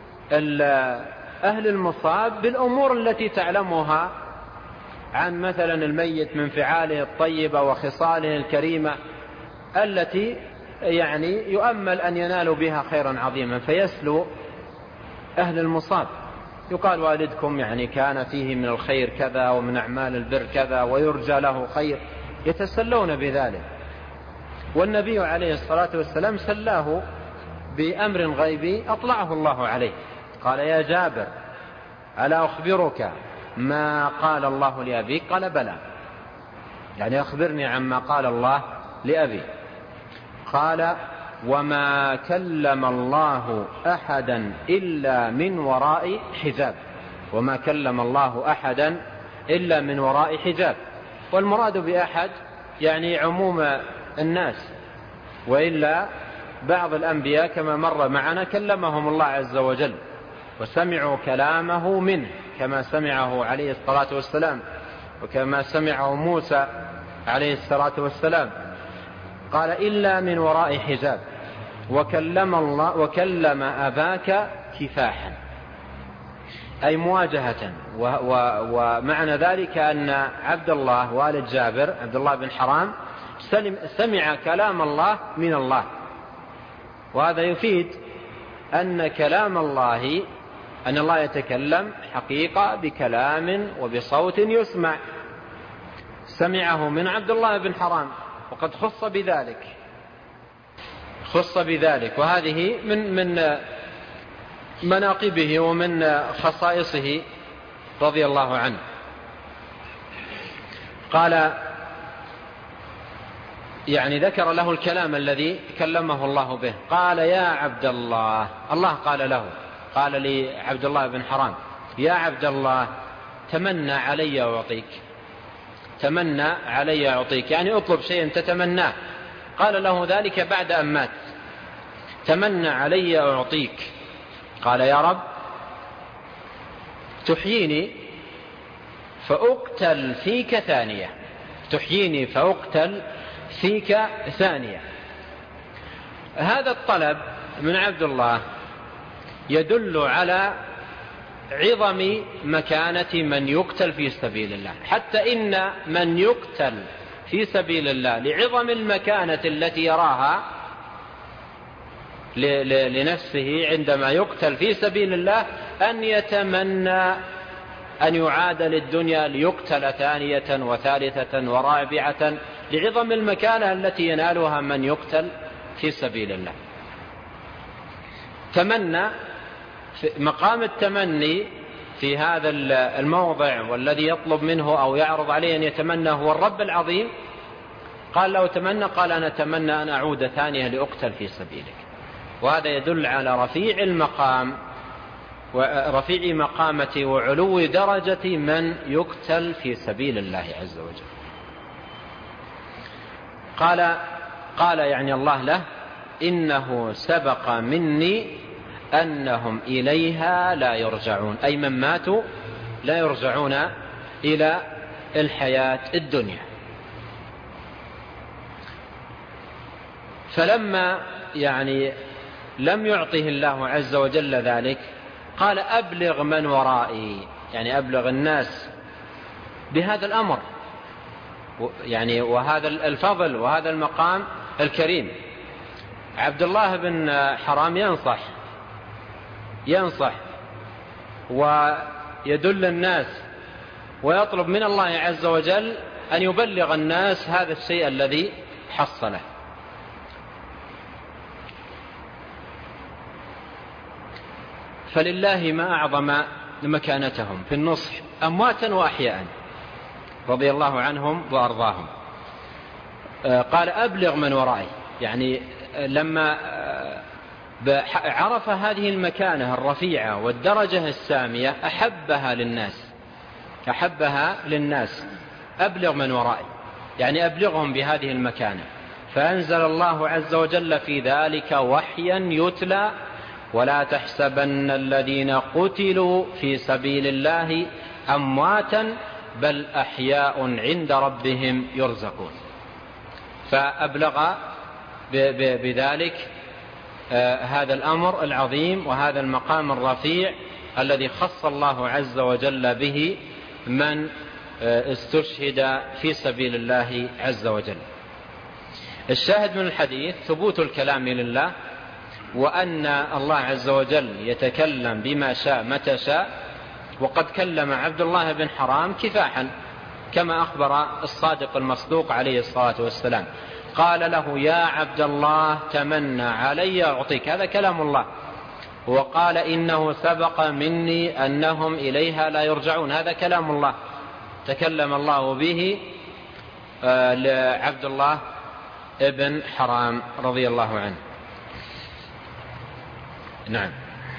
أهل المصاب بالأمور التي تعلمها عن مثلا الميت من فعاله الطيبة وخصاله الكريمة التي يعني يؤمل أن ينالوا بها خيرا عظيما، فيسلو أهل المصاب. يقال والدكم يعني كان فيه من الخير كذا ومن أعمال البر كذا ويرجى له خير، يتسلون بذلك. والنبي عليه الصلاة والسلام سلاه بأمر غيبي أطلعه الله عليه. قال يا جابر ألا أخبرك ما قال الله لأبيك؟ قال بلى، يعني أخبرني عما قال الله لأبي. قال وما كلم الله أحدا إلا من وراء حجاب. وما كلم الله أحدا إلا من وراء حجاب، والمراد بأحد يعني عموم الناس، وإلا بعض الأنبياء كما مر معنا كلمهم الله عز وجل وسمعوا كلامه منه كما سمعه عليه الصلاة والسلام وكما سمعه موسى عليه الصلاة والسلام. قال إلا من وراء حجاب وكلم أباك كفاحا. أي مواجهة. ومعنى ذلك أن عبد الله والد جابر عبد الله بن حرام سمع كلام الله من الله، وهذا يفيد أن كلام الله، أن الله يتكلم حقيقة بكلام وبصوت يسمع، سمعه من عبد الله بن حرام وقد خص بذلك، وهذه من مناقبه ومن خصائصه رضي الله عنه. قال يعني ذكر له الكلام الذي كلمه الله به، قال يا عبد الله، الله قال له، قال لعبد الله بن حرام يا عبد الله تمنى علي أعطيك، تمنى علي أعطيك، يعني اطلب شيئا تتمناه. قال له ذلك بعد أن مات، تمنى علي أعطيك. قال يا رب تحييني فأقتل فيك ثانية، تحييني فأقتل فيك ثانية. هذا الطلب من عبد الله يدل على عظم مكانة من يقتل في سبيل الله، حتى إن من يقتل في سبيل الله لعظم المكانة التي يراها لنفسه عندما يقتل في سبيل الله أن يتمنى أن يعاد للدنيا ليقتل ثانية وثالثة ورابعة، لعظم المكانة التي ينالها من يقتل في سبيل الله. تمنى، مقام التمني في هذا الموضع والذي يطلب منه أو يعرض عليه أن يتمنى هو الرب العظيم. قال له تمنى، قال أنا أتمنى أن أعود ثانية لأقتل في سبيلك. وهذا يدل على رفيع المقام ورفيع مقامة وعلو درجة من يقتل في سبيل الله عز وجل. قال يعني الله له إنه سبق مني أنهم إليها لا يرجعون، أي من ماتوا لا يرجعون إلى الحياة الدنيا. فلما يعني لم يعطه الله عز وجل ذلك قال أبلغ من ورائي، يعني أبلغ الناس بهذا الأمر، يعني وهذا الفضل وهذا المقام الكريم. عبد الله بن حرام ينصح ويدل الناس ويطلب من الله عز وجل أن يبلغ الناس هذا الشيء الذي حصله. فلله ما أعظم مكانتهم في النصح أمواتا وأحياء رضي الله عنهم وأرضاهم. قال أبلغ من ورائي، يعني لما عرف هذه المكانة الرفيعة والدرجة السامية أحبها للناس. أبلغ من ورائي يعني أبلغهم بهذه المكانة. فأنزل الله عز وجل في ذلك وحيا يتلى ولا تحسبن الذين قتلوا في سبيل الله أمواتا بل أحياء عند ربهم يرزقون. فأبلغ بذلك هذا الأمر العظيم وهذا المقام الرفيع الذي خص الله عز وجل به من استشهد في سبيل الله عز وجل. الشاهد من الحديث ثبوت الكلام لله، وأن الله عز وجل يتكلم بما شاء متى شاء. وقد كلم عبد الله بن حرام كفاحا كما أخبر الصادق المصدوق عليه الصلاة والسلام، قال له يا عبد الله تمنى علي أعطيك، هذا كلام الله. وقال إنه سبق مني أنهم إليها لا يرجعون، هذا كلام الله تكلم الله به لعبد الله ابن حرام رضي الله عنه. نعم.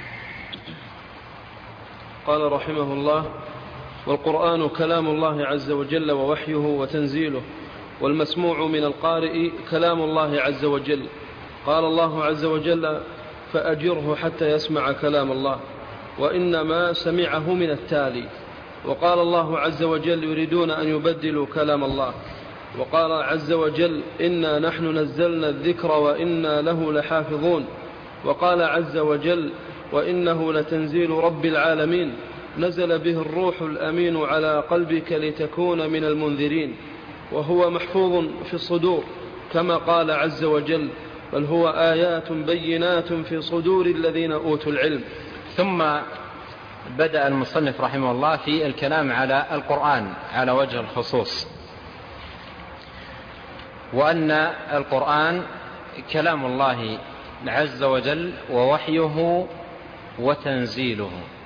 قال رحمه الله: والقرآن كلام الله عز وجل ووحيه وتنزيله، والمسموع من القارئ كلام الله عز وجل. قال الله عز وجل: فأجره حتى يسمع كلام الله، وإنما سمعه من التالي. وقال الله عز وجل: يريدون أن يبدلوا كلام الله. وقال عز وجل: إنا نحن نزلنا الذكر وإنا له لحافظون. وقال عز وجل: وإنه لتنزيل رب العالمين. نزل به الروح الأمين على قلبك لتكون من المنذرين، وهو محفوظ في الصدور كما قال عز وجل: بل هو آيات بينات في صدور الذين أوتوا العلم. ثم بدأ المصنف رحمه الله في الكلام على القرآن على وجه الخصوص، وأن القرآن كلام الله عز وجل ووحيه وتنزيله،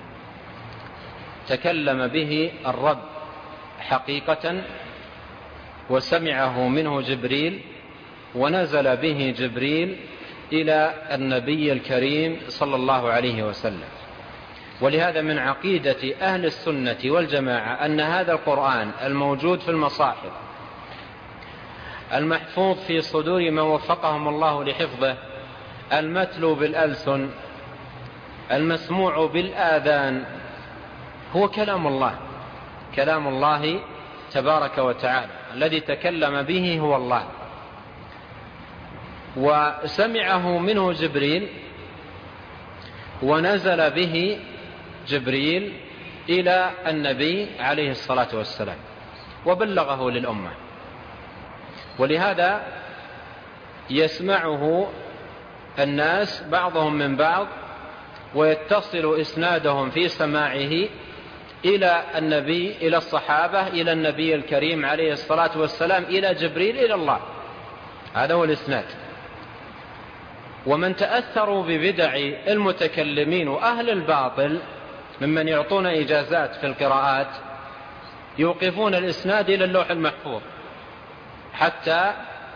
تكلم به الرب حقيقة، وسمعه منه جبريل، ونزل به جبريل إلى النبي الكريم صلى الله عليه وسلم. ولهذا من عقيدة أهل السنة والجماعة أن هذا القرآن الموجود في المصاحف المحفوظ في صدور من وفقهم الله لحفظه، المتلو بالألسن، المسموع بالآذان، هو كلام الله، كلام الله تبارك وتعالى، الذي تكلم به هو الله، وسمعه منه جبريل، ونزل به جبريل إلى النبي عليه الصلاة والسلام وبلغه للأمة. ولهذا يسمعه الناس بعضهم من بعض، ويتصل إسنادهم في سماعه إلى النبي، إلى الصحابة، إلى النبي الكريم عليه الصلاة والسلام، إلى جبريل، إلى الله. هذا هو الإسناد. ومن تأثروا ببدع المتكلمين وأهل الباطل ممن يعطون إجازات في القراءات يوقفون الإسناد إلى اللوح المحفوظ حتى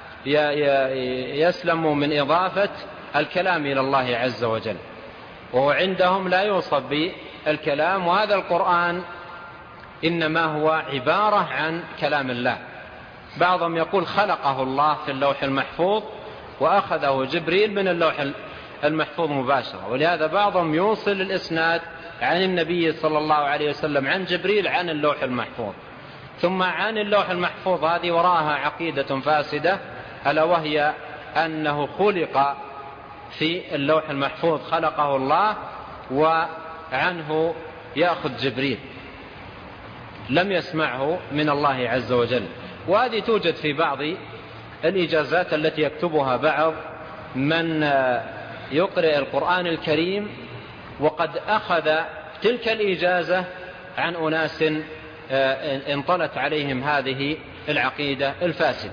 يسلموا من إضافة الكلام إلى الله عز وجل، وهو عندهم لا يوصف بالكلام. وهذا القرآن إنما هو عبارة عن كلام الله. بعضهم يقول خلقه الله في اللوح المحفوظ وأخذه جبريل من اللوح المحفوظ مباشرة، ولهذا بعضهم يوصل الإسناد عن النبي صلى الله عليه وسلم عن جبريل عن اللوح المحفوظ. ثم عن اللوح المحفوظ هذه وراءها عقيدة فاسدة، ألا وهي أنه خلق في اللوح المحفوظ، خلقه الله وعنه يأخذ جبريل، لم يسمعه من الله عز وجل. وهذه توجد في بعض الإجازات التي يكتبها بعض من يقرأ القرآن الكريم وقد أخذ تلك الإجازة عن أناس انطلت عليهم هذه العقيدة الفاسدة.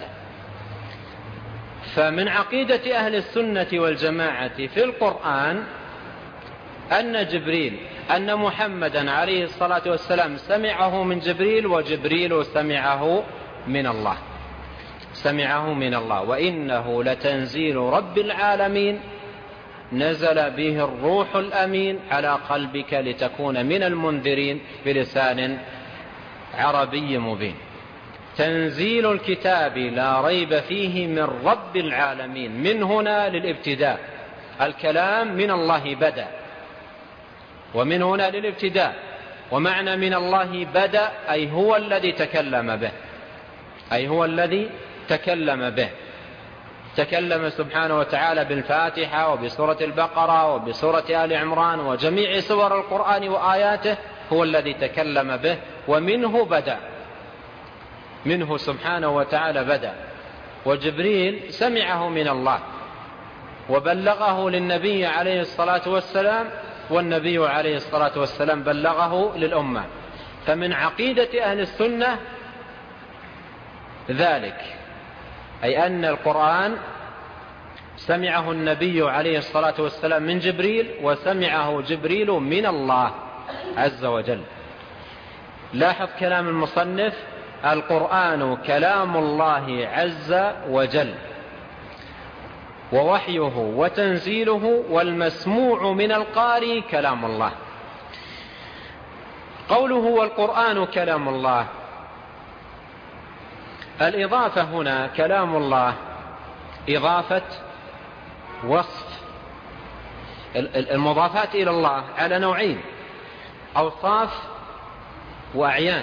فمن عقيدة أهل السنة والجماعة في القرآن أن محمدا عليه الصلاة والسلام سمعه من جبريل، وجبريل سمعه من الله، سمعه من الله. وإنه لتنزيل رب العالمين نزل به الروح الأمين على قلبك لتكون من المنذرين بلسان عربي مبين. تنزيل الكتاب لا ريب فيه من رب العالمين، من هنا للابتداء، الكلام من الله بدأ، ومن هنا للابتداء. ومعنى من الله بدأ أي هو الذي تكلم به، أي هو الذي تكلم به. تكلم سبحانه وتعالى بالفاتحة وبسورة البقرة وبسورة آل عمران وجميع سور القرآن وآياته، هو الذي تكلم به، ومنه بدأ، منه سبحانه وتعالى بدأ. وجبريل سمعه من الله وبلغه للنبي عليه الصلاة والسلام، والنبي عليه الصلاة والسلام بلغه للأمة. فمن عقيدة أهل السنة ذلك، أي أن القرآن سمعه النبي عليه الصلاة والسلام من جبريل، وسمعه جبريل من الله عز وجل. لاحظ كلام المصنف: القرآن كلام الله عز وجل، ووحيه وتنزيله، والمسموع من القارئ كلام الله. قوله والقرآن كلام الله، الإضافة هنا كلام الله إضافة وصف. المضافات إلى الله على نوعين: أوصاف وأعيان.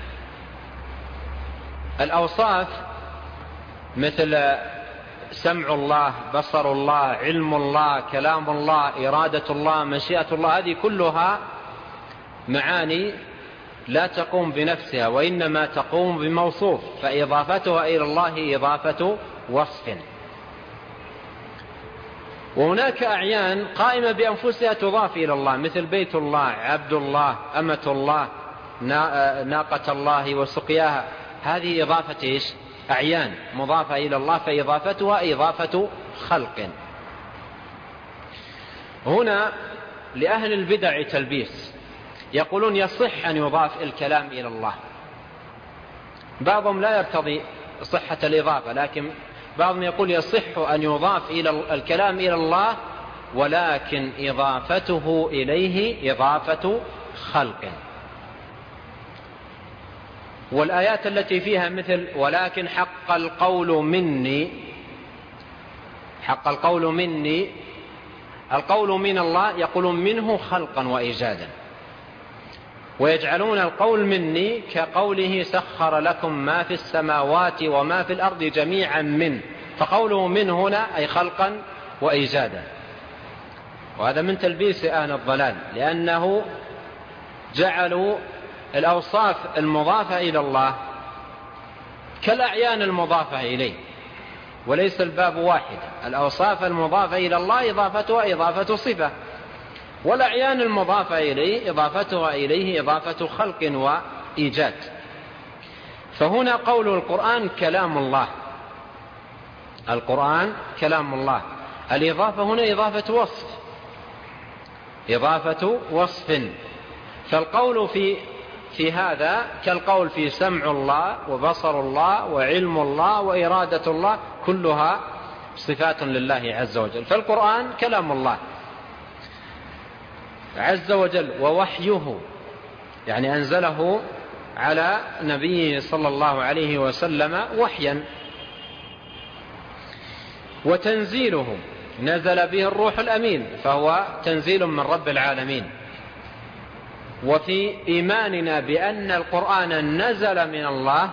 الأوصاف مثل سمع الله، بصر الله، علم الله، كلام الله، إرادة الله، مشيئة الله، هذه كلها معاني لا تقوم بنفسها وإنما تقوم بموصوف، فإضافتها إلى الله إضافة وصف. وهناك أعيان قائمة بأنفسها تضاف إلى الله، مثل بيت الله، عبد الله، أمة الله، ناقة الله وسقياها، هذه إضافة إيش؟ أعيان مضافة إلى الله، فإضافتها إضافة خلق. هنا لأهل البدع تلبيس، يقولون يصح أن يضاف الكلام إلى الله. بعضهم لا يرتضي صحة الإضافة، لكن بعضهم يقول يصح أن يضاف إلى الكلام إلى الله، ولكن إضافته إليه إضافة خلق. والآيات التي فيها مثل ولكن حق القول مني، حق القول مني، القول من الله، يقولون منه خلقا وإيجادا، ويجعلون القول مني كقوله سخر لكم ما في السماوات وما في الأرض جميعا منه، فقوله من هنا أي خلقا وإيجادا. وهذا من تلبيس أهل الضلال، لأنه جعلوا الأوصاف المضافة إلى الله كالأعيان المضافة إليه، وليس الباب واحد. الأوصاف المضافة إلى الله إضافتها إضافة صفة، والأعيان المضافة إليه إضافتها إليه إضافة خلق وإيجاد. فهنا قول القرآن كلام الله، القرآن كلام الله، الإضافة هنا إضافة وصف، إضافة وصف. فالقول في هذا كالقول في سمع الله وبصر الله وعلم الله وإرادة الله، كلها صفات لله عز وجل. فالقرآن كلام الله عز وجل، ووحيه يعني أنزله على نبيه صلى الله عليه وسلم وحيا، وتنزيله نزل به الروح الأمين، فهو تنزيل من رب العالمين. وفي إيماننا بأن القرآن نزل من الله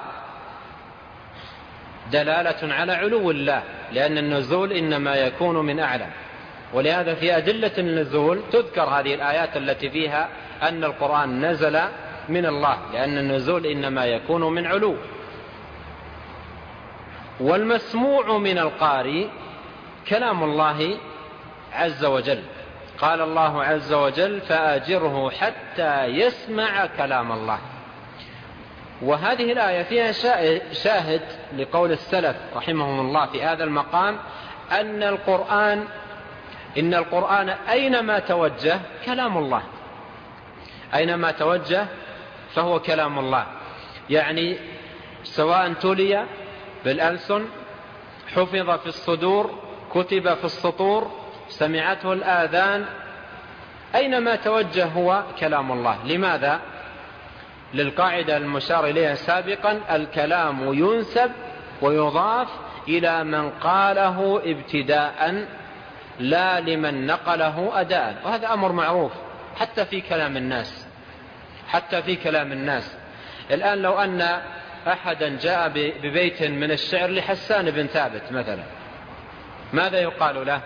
دلالة على علو الله، لأن النزول إنما يكون من أعلى، ولهذا في أدلة النزول تذكر هذه الآيات التي فيها أن القرآن نزل من الله، لأن النزول إنما يكون من علو. والمسموع من القارئ كلام الله عز وجل، قال الله عز وجل فأجره حتى يسمع كلام الله. وهذه الآية فيها شاهد لقول السلف رحمهم الله في هذا المقام، أن إن القرآن أينما توجه كلام الله، أينما توجه فهو كلام الله، يعني سواء تلي بالألسن، حفظ في الصدور، كتب في السطور، سمعته الآذان، أينما توجه هو كلام الله. لماذا؟ للقاعدة المشار إليها سابقا، الكلام ينسب ويضاف إلى من قاله ابتداء لا لمن نقله أداء، وهذا أمر معروف حتى في كلام الناس، حتى في كلام الناس. الآن لو أن أحدا جاء ببيت من الشعر لحسان بن ثابت مثلا، ماذا يقال له؟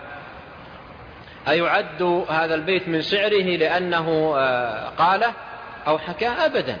أيعد هذا البيت من شعره لأنه قاله أو حكاه؟ أبدا،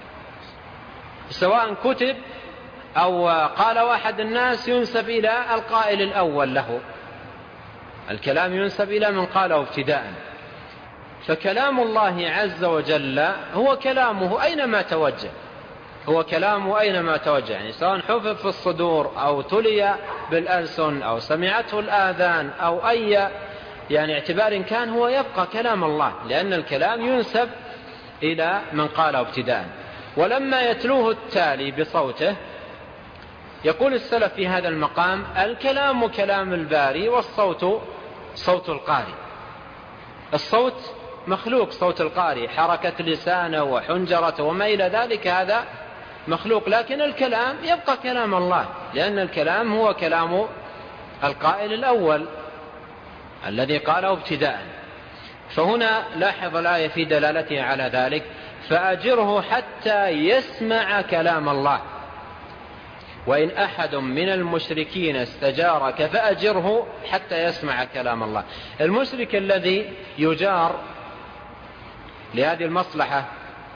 سواء كتب أو قال واحد الناس ينسب إلى القائل الأول له، الكلام ينسب إلى من قاله ابتداء. فكلام الله عز وجل هو كلامه أينما توجه، هو كلامه أينما توجه، يعني سواء حفظ في الصدور أو تلي بالألسن أو سمعته الآذان أو أي يعني اعتبار كان، هو يبقى كلام الله، لأن الكلام ينسب إلى من قاله ابتداء. ولما يتلوه التالي بصوته، يقول السلف في هذا المقام الكلام كلام الباري، والصوت صوت القارئ. الصوت مخلوق، صوت القارئ، حركة لسانه وحنجرته وما إلى ذلك هذا مخلوق، لكن الكلام يبقى كلام الله، لأن الكلام هو كلام القائل الأول الذي قاله ابتداء. فهنا لاحظ الآية في دلالتها على ذلك، فأجره حتى يسمع كلام الله، وإن أحد من المشركين استجارك فأجره حتى يسمع كلام الله. المشرك الذي يجار لهذه المصلحة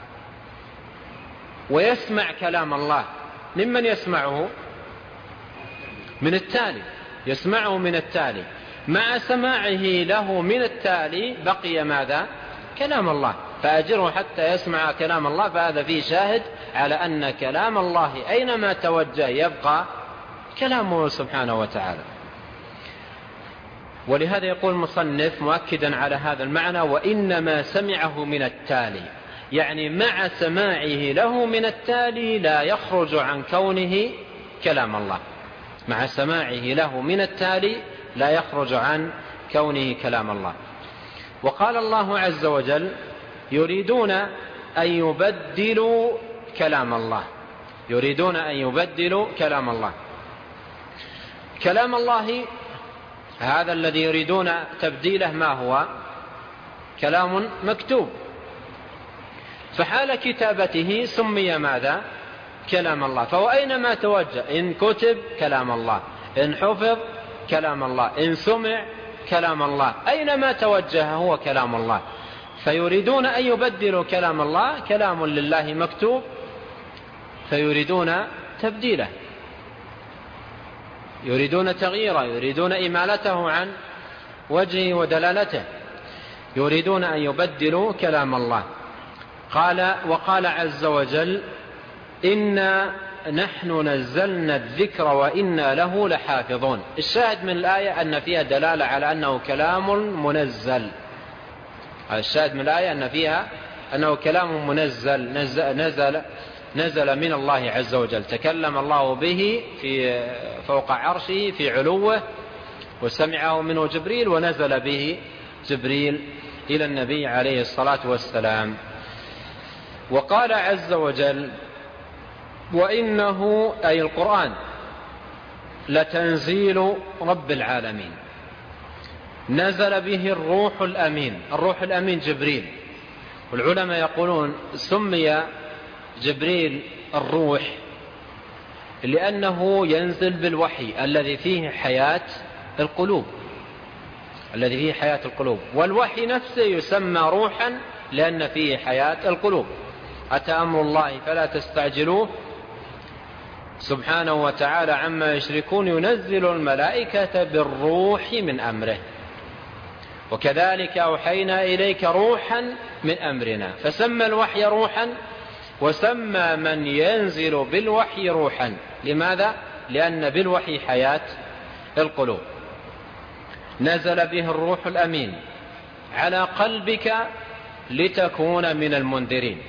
ويسمع كلام الله، ممن يسمعه؟ من التالي، يسمعه من التالي. مع سماعه له من التالي بقي ماذا؟ كلام الله، فأجره حتى يسمع كلام الله. فهذا فيه شاهد على أن كلام الله أينما توجه يبقى كلامه سبحانه وتعالى. ولهذا يقول المصنف مؤكدا على هذا المعنى: وإنما سمعه من التالي، يعني مع سماعه له من التالي لا يخرج عن كونه كلام الله. مع سماعه له من التالي لا يخرج عن كونه كلام الله. وقال الله عز وجل: يريدون أن يبدلوا كلام الله. يريدون أن يبدلوا كلام الله. كلام الله هذا الذي يريدون تبديله ما هو؟ كلام مكتوب، فحال كتابته سمي ماذا؟ كلام الله. فهو أينما توجه، إن كتب كلام الله، إن حفظ كلام الله، إن سمع كلام الله، أينما توجه هو كلام الله. فيريدون أن يبدلوا كلام الله، كلام لله مكتوب، فيريدون تبديله، يريدون تغييره، يريدون إمالته عن وجهه ودلالته، يريدون أن يبدلوا كلام الله. وقال عز وجل: إنا نحن نزلنا الذكر وإنا له لحافظون. الشاهد من الآية أن فيها دلالة على أنه كلام منزل. الشاهد من الآية أن فيها أنه كلام منزل، نزل من الله عز وجل، تكلم الله به في فوق عرشه في علوه، وسمعه منه جبريل، ونزل به جبريل إلى النبي عليه الصلاة والسلام. وقال عز وجل: وإنه أي القرآن لتنزيل رب العالمين، نزل به الروح الأمين. الروح الأمين جبريل. والعلماء يقولون سمي جبريل الروح لأنه ينزل بالوحي الذي فيه حياة القلوب، الذي فيه حياة القلوب. والوحي نفسه يسمى روحا لأن فيه حياة القلوب. أتى أمر الله فلا تستعجلوه سبحانه وتعالى عما يشركون، ينزل الملائكة بالروح من أمره، وكذلك أوحينا إليك روحا من أمرنا. فسمى الوحي روحا، وسمى من ينزل بالوحي روحا. لماذا؟ لأن بالوحي حياة القلوب. نزل به الروح الأمين على قلبك لتكون من المنذرين.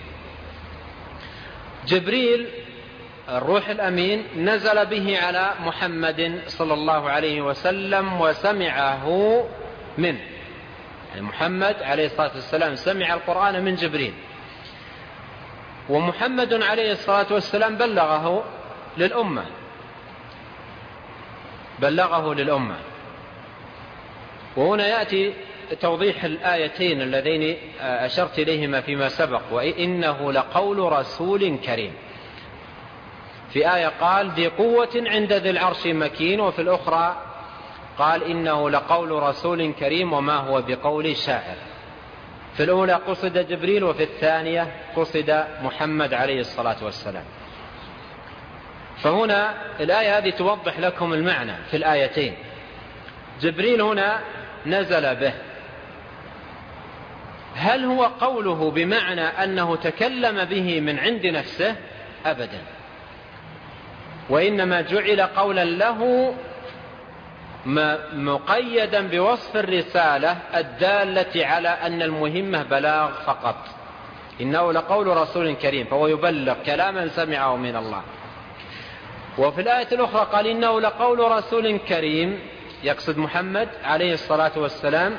جبريل الروح الأمين نزل به على محمد صلى الله عليه وسلم وسمعه منه، يعني محمد عليه الصلاة والسلام سمع القرآن من جبريل، ومحمد عليه الصلاة والسلام بلغه للأمة. وهنا يأتي توضيح الآيتين اللذين أشرت إليهما فيما سبق: وإنه لقول رسول كريم. في آية قال: ذي قوة عند ذي العرش مكين، وفي الأخرى قال: إنه لقول رسول كريم وما هو بقول شاعر. في الأولى قصد جبريل، وفي الثانية قصد محمد عليه الصلاة والسلام. فهنا الآية هذه توضح لكم المعنى في الآيتين. جبريل هنا نزل به، هل هو قوله بمعنى أنه تكلم به من عند نفسه؟ أبدا، وإنما جعل قولا له مقيدا بوصف الرسالة الدالة على أن المهمة بلاغ فقط. إنه لقول رسول كريم، فهو يبلغ كلاما سمعه من الله. وفي الآية الأخرى قال: إنه لقول رسول كريم، يقصد محمد عليه الصلاة والسلام،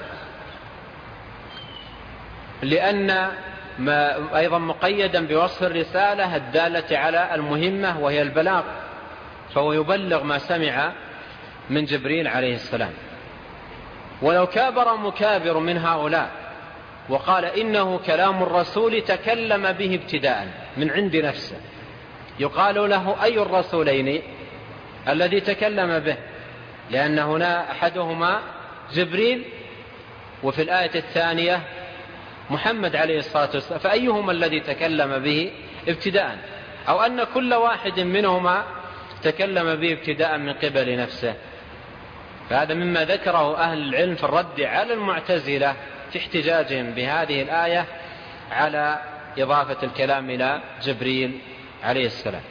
لأن أيضا مقيدا بوصف الرسالة الدالة على المهمة وهي البلاغ، فهو يبلغ ما سمع من جبريل عليه السلام. ولو كابر مكابر من هؤلاء وقال إنه كلام الرسول تكلم به ابتداء من عند نفسه، يقال له: أي الرسولين الذي تكلم به؟ لأن هنا أحدهما جبريل، وفي الآية الثانية محمد عليه الصلاة والسلام، فأيهما الذي تكلم به ابتداء، أو أن كل واحد منهما تكلم به ابتداء من قبل نفسه. فهذا مما ذكره أهل العلم في الرد على المعتزلة في احتجاجهم بهذه الآية على إضافة الكلام إلى جبريل عليه السلام.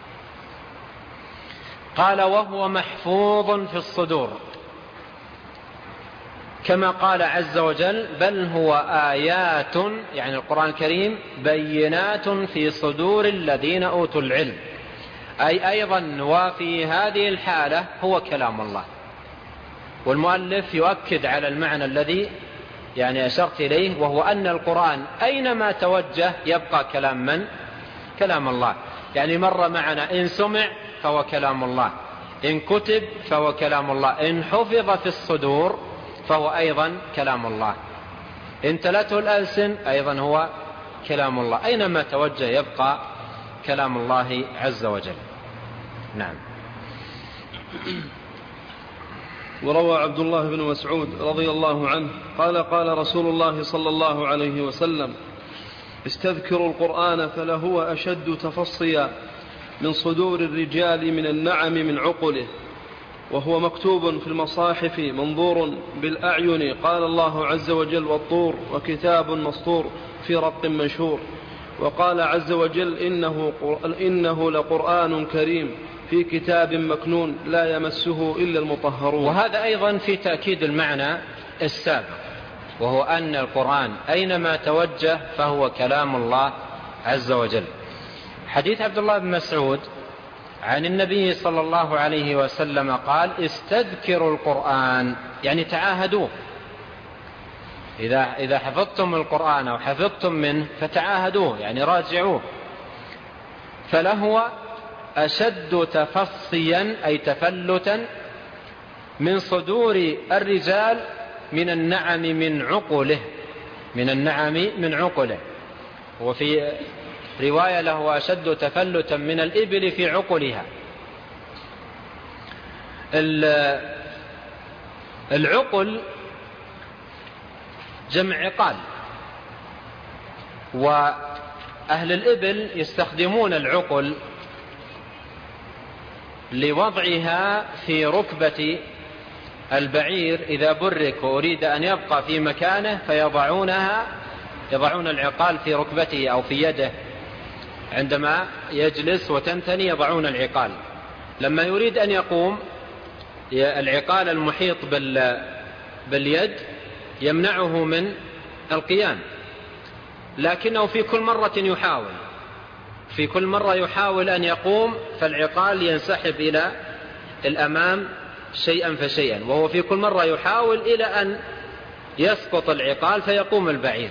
قال وهو محفوظ في الصدور، كما قال عز وجل بل هو آيات، يعني القرآن الكريم، بينات في صدور الذين أوتوا العلم، أي أيضا وفي هذه الحالة هو كلام الله. والمؤلف يؤكد على المعنى الذي يعني أشرت إليه، وهو أن القرآن أينما توجه يبقى كلام من؟ كلام الله. يعني مر معنا إن سمع فهو كلام الله، إن كتب فهو كلام الله، إن حفظ في الصدور فهو أيضا كلام الله، إن تلته الألسن أيضا هو كلام الله. أينما توجه يبقى كلام الله عز وجل. نعم. وروى عبد الله بن مسعود رضي الله عنه قال قال رسول الله صلى الله عليه وسلم استذكروا القرآن فلهو أشد تفصيا من صدور الرجال من النعم من عقله، وهو مكتوب في المصاحف منظور بالأعين، قال الله عز وجل والطور وكتاب مسطور في رق منشور، وقال عز وجل إنه لقرآن كريم في كتاب مكنون لا يمسه إلا المطهرون. وهذا أيضا في تأكيد المعنى السابق، وهو أن القرآن أينما توجه فهو كلام الله عز وجل. حديث عبد الله بن مسعود عن النبي صلى الله عليه وسلم قال استذكروا القرآن، يعني تعاهدوه، إذا حفظتم القرآن أو حفظتم منه فتعاهدوه، يعني راجعوه. فلهو أشد تفصيا أي تفلتا من صدور الرجال من النعم من عقله، من النعم من عقله. وفي رواية له أشد تفلتا من الإبل في عقلها. العقل جمع عقال، وأهل الإبل يستخدمون العقل لوضعها في ركبة البعير إذا برك وأريد أن يبقى في مكانه يضعون العقال في ركبته أو في يده، عندما يجلس وتنتني يضعون العقال. لما يريد أن يقوم العقال المحيط باليد يمنعه من القيام، لكنه في كل مرة يحاول أن يقوم، فالعقال ينسحب إلى الأمام شيئا فشيئا، وهو في كل مرة يحاول إلى أن يسقط العقال فيقوم البعير.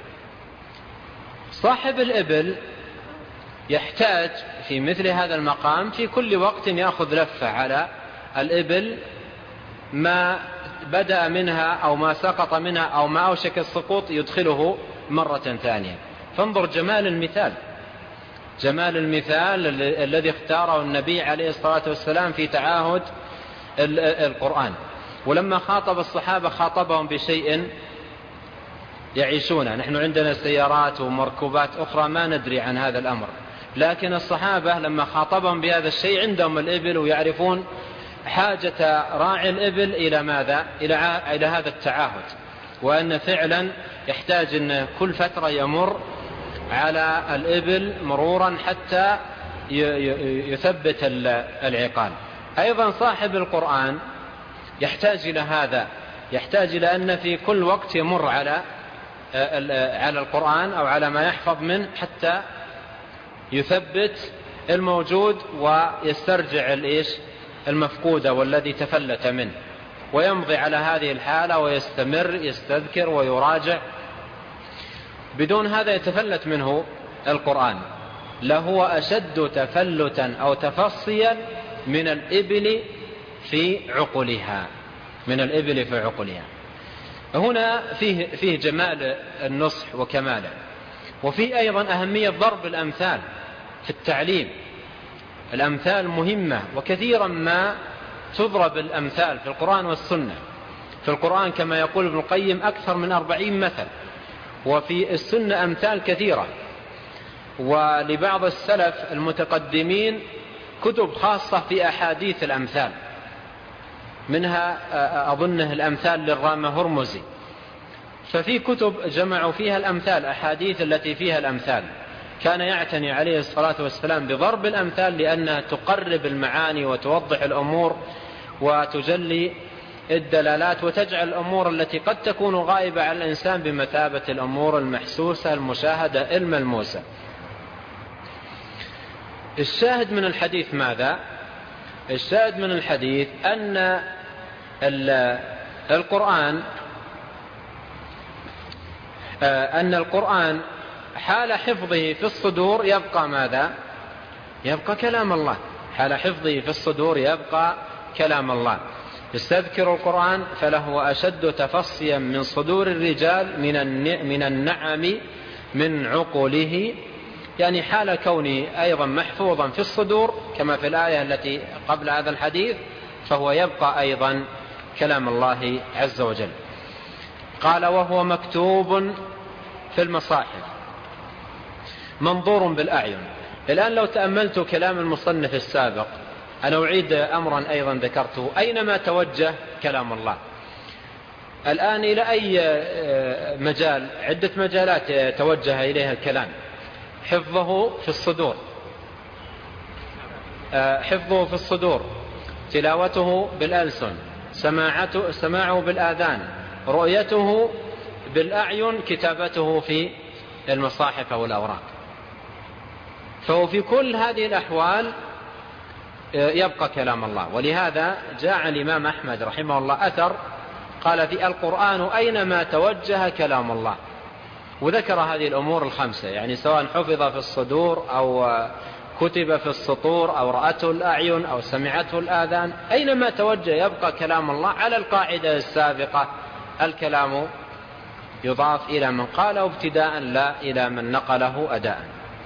صاحب الإبل يحتاج في مثل هذا المقام في كل وقت يأخذ لفة على الإبل، ما بدأ منها أو ما سقط منها أو ما أوشك السقوط يدخله مرة ثانية. فانظر جمال المثال الذي اختاره النبي عليه الصلاة والسلام في تعاهد القرآن. ولما خاطب الصحابة خاطبهم بشيء يعيشونه. نحن عندنا سيارات ومركوبات أخرى ما ندري عن هذا الأمر، لكن الصحابة لما خاطبهم بهذا الشيء عندهم الإبل ويعرفون حاجة راعي الإبل إلى ماذا؟ إلى هذا التعاهد، وأن فعلا يحتاج أن كل فترة يمر على الإبل مرورا حتى يثبت العقال. أيضا صاحب القرآن يحتاج إلى هذا، يحتاج إلى أن في كل وقت يمر على القرآن أو على ما يحفظ منه حتى يثبت الموجود ويسترجع المفقود والذي تفلت منه، ويمضي على هذه الحالة ويستمر يستذكر ويراجع. بدون هذا يتفلت منه القرآن. لهو أشد تفلتا أو تفصيا من الإبل في عقلها، هنا فيه جمال النصح وكماله، وفيه أيضا أهمية ضرب الأمثال في التعليم. الأمثال مهمة، وكثيرا ما تضرب الأمثال في القرآن والسنة. في القرآن كما يقول ابن القيم أكثر من 40 مثل، وفي السنة أمثال كثيرة. ولبعض السلف المتقدمين كتب خاصة في أحاديث الأمثال، منها أظنه الأمثال للرامة هرمزي، ففي كتب جمعوا فيها الأمثال، أحاديث التي فيها الأمثال. كان يعتني عليه الصلاة والسلام بضرب الأمثال لأنها تقرب المعاني وتوضح الأمور وتجلي الدلالات، وتجعل الأمور التي قد تكون غائبة على الإنسان بمثابة الأمور المحسوسة المشاهدة الملموسة. الشاهد من الحديث ماذا؟ الشاهد من الحديث أن القرآن حال حفظه في الصدور يبقى ماذا؟ يبقى كلام الله. حال حفظه في الصدور يبقى كلام الله. استذكر القرآن فله أشد تفصيا من صدور الرجال من النعم من عقوله، يعني حال كونه أيضا محفوظا في الصدور كما في الآية التي قبل هذا الحديث، فهو يبقى أيضا كلام الله عز وجل. قال وهو مكتوب في المصاحف منظور بالأعين. الآن لو تأملت كلام المصنف السابق، أنا أعيد أمرا أيضا ذكرته، أينما توجه كلام الله. الآن إلى أي مجال؟ عدة مجالات توجه إليها الكلام. حفظه في الصدور، حفظه في الصدور، تلاوته بالألسن، سماعه بالآذان، رؤيته بالأعين، كتابته في المصاحف والأوراق. فهو في كل هذه الأحوال يبقى كلام الله. ولهذا جاء الإمام أحمد رحمه الله أثر قال في القرآن أينما توجه كلام الله، وذكر هذه الأمور الخمسة، يعني سواء حفظ في الصدور أو كتب في السطور أو رأته الأعين أو سمعته الآذان، أينما توجه يبقى كلام الله، على القاعدة السابقة الكلام يضاف إلى من قاله ابتداء لا إلى من نقله أداء.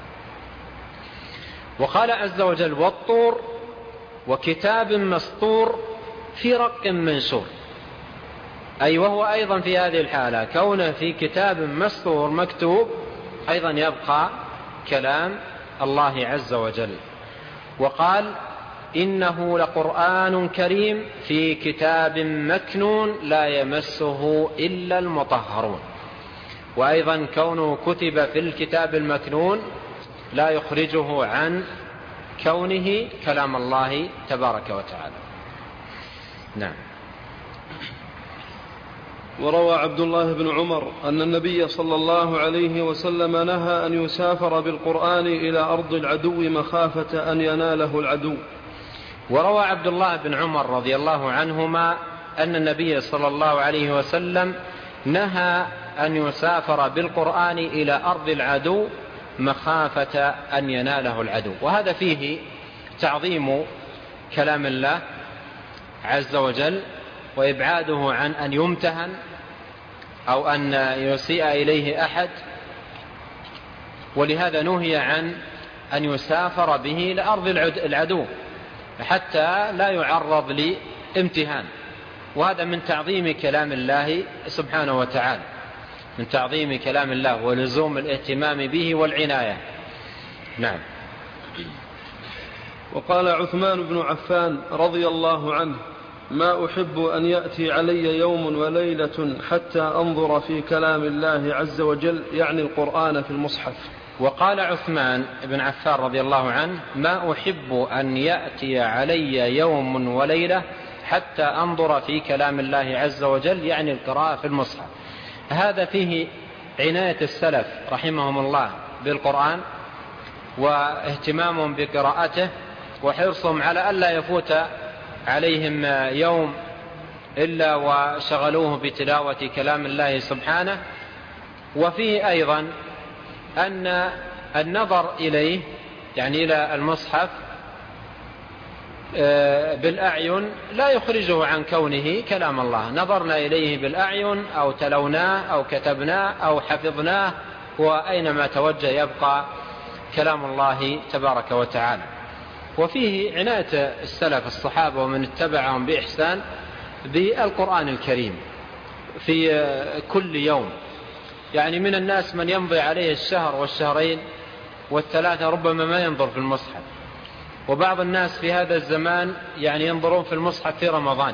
وقال عز وجل والطور وكتاب مسطور في رق منشور، أي وهو أيضا في هذه الحالة كونه في كتاب مسطور مكتوب أيضا يبقى كلام الله عز وجل. وقال إنه لقرآن كريم في كتاب مكنون لا يمسه إلا المطهرون. وأيضا كونه كتب في الكتاب المكنون لا يخرجه عن كونه كلام الله تبارك وتعالى. نعم. وروى عبد الله بن عمر أن النبي صلى الله عليه وسلم نهى أن يسافر بالقرآن إلى أرض العدو مخافة أن يناله العدو. وروى عبد الله بن عمر رضي الله عنهما أن النبي صلى الله عليه وسلم نهى أن يسافر بالقرآن إلى أرض العدو مخافة أن يناله العدو. وهذا فيه تعظيم كلام الله عز وجل وإبعاده عن أن يمتهن أو أن يسيء إليه أحد، ولهذا نهي عن أن يسافر به لأرض العدو حتى لا يعرض لامتهان. وهذا من تعظيم كلام الله سبحانه وتعالى، من تعظيم كلام الله ولزوم الاهتمام به والعناية. نعم. وقال عثمان بن عفان رضي الله عنه ما أحب أن يأتي علي يوم وليلة حتى أنظر في كلام الله عز وجل، يعني القرآن في المصحف. وقال عثمان بن عفان رضي الله عنه ما أحب أن يأتي علي يوم وليلة حتى أنظر في كلام الله عز وجل، يعني القراءة في المصحف. هذا فيه عناية السلف رحمهم الله بالقرآن واهتمامهم بقراءته وحرصهم على ألا يفوت عليهم يوم إلا وشغلوه بتلاوة كلام الله سبحانه. وفيه أيضا أن النظر إليه يعني إلى المصحف بالأعين لا يخرجه عن كونه كلام الله. نظرنا إليه بالأعين أو تلوناه أو كتبناه أو حفظناه، وأينما توجه يبقى كلام الله تبارك وتعالى. وفيه عناية السلف الصحابة ومن اتبعهم بإحسان بالقرآن الكريم في كل يوم، يعني من الناس من يمضي عليه الشهر والشهرين والثلاثة ربما ما ينظر في المصحف، وبعض الناس في هذا الزمان يعني ينظرون في المصحف في رمضان،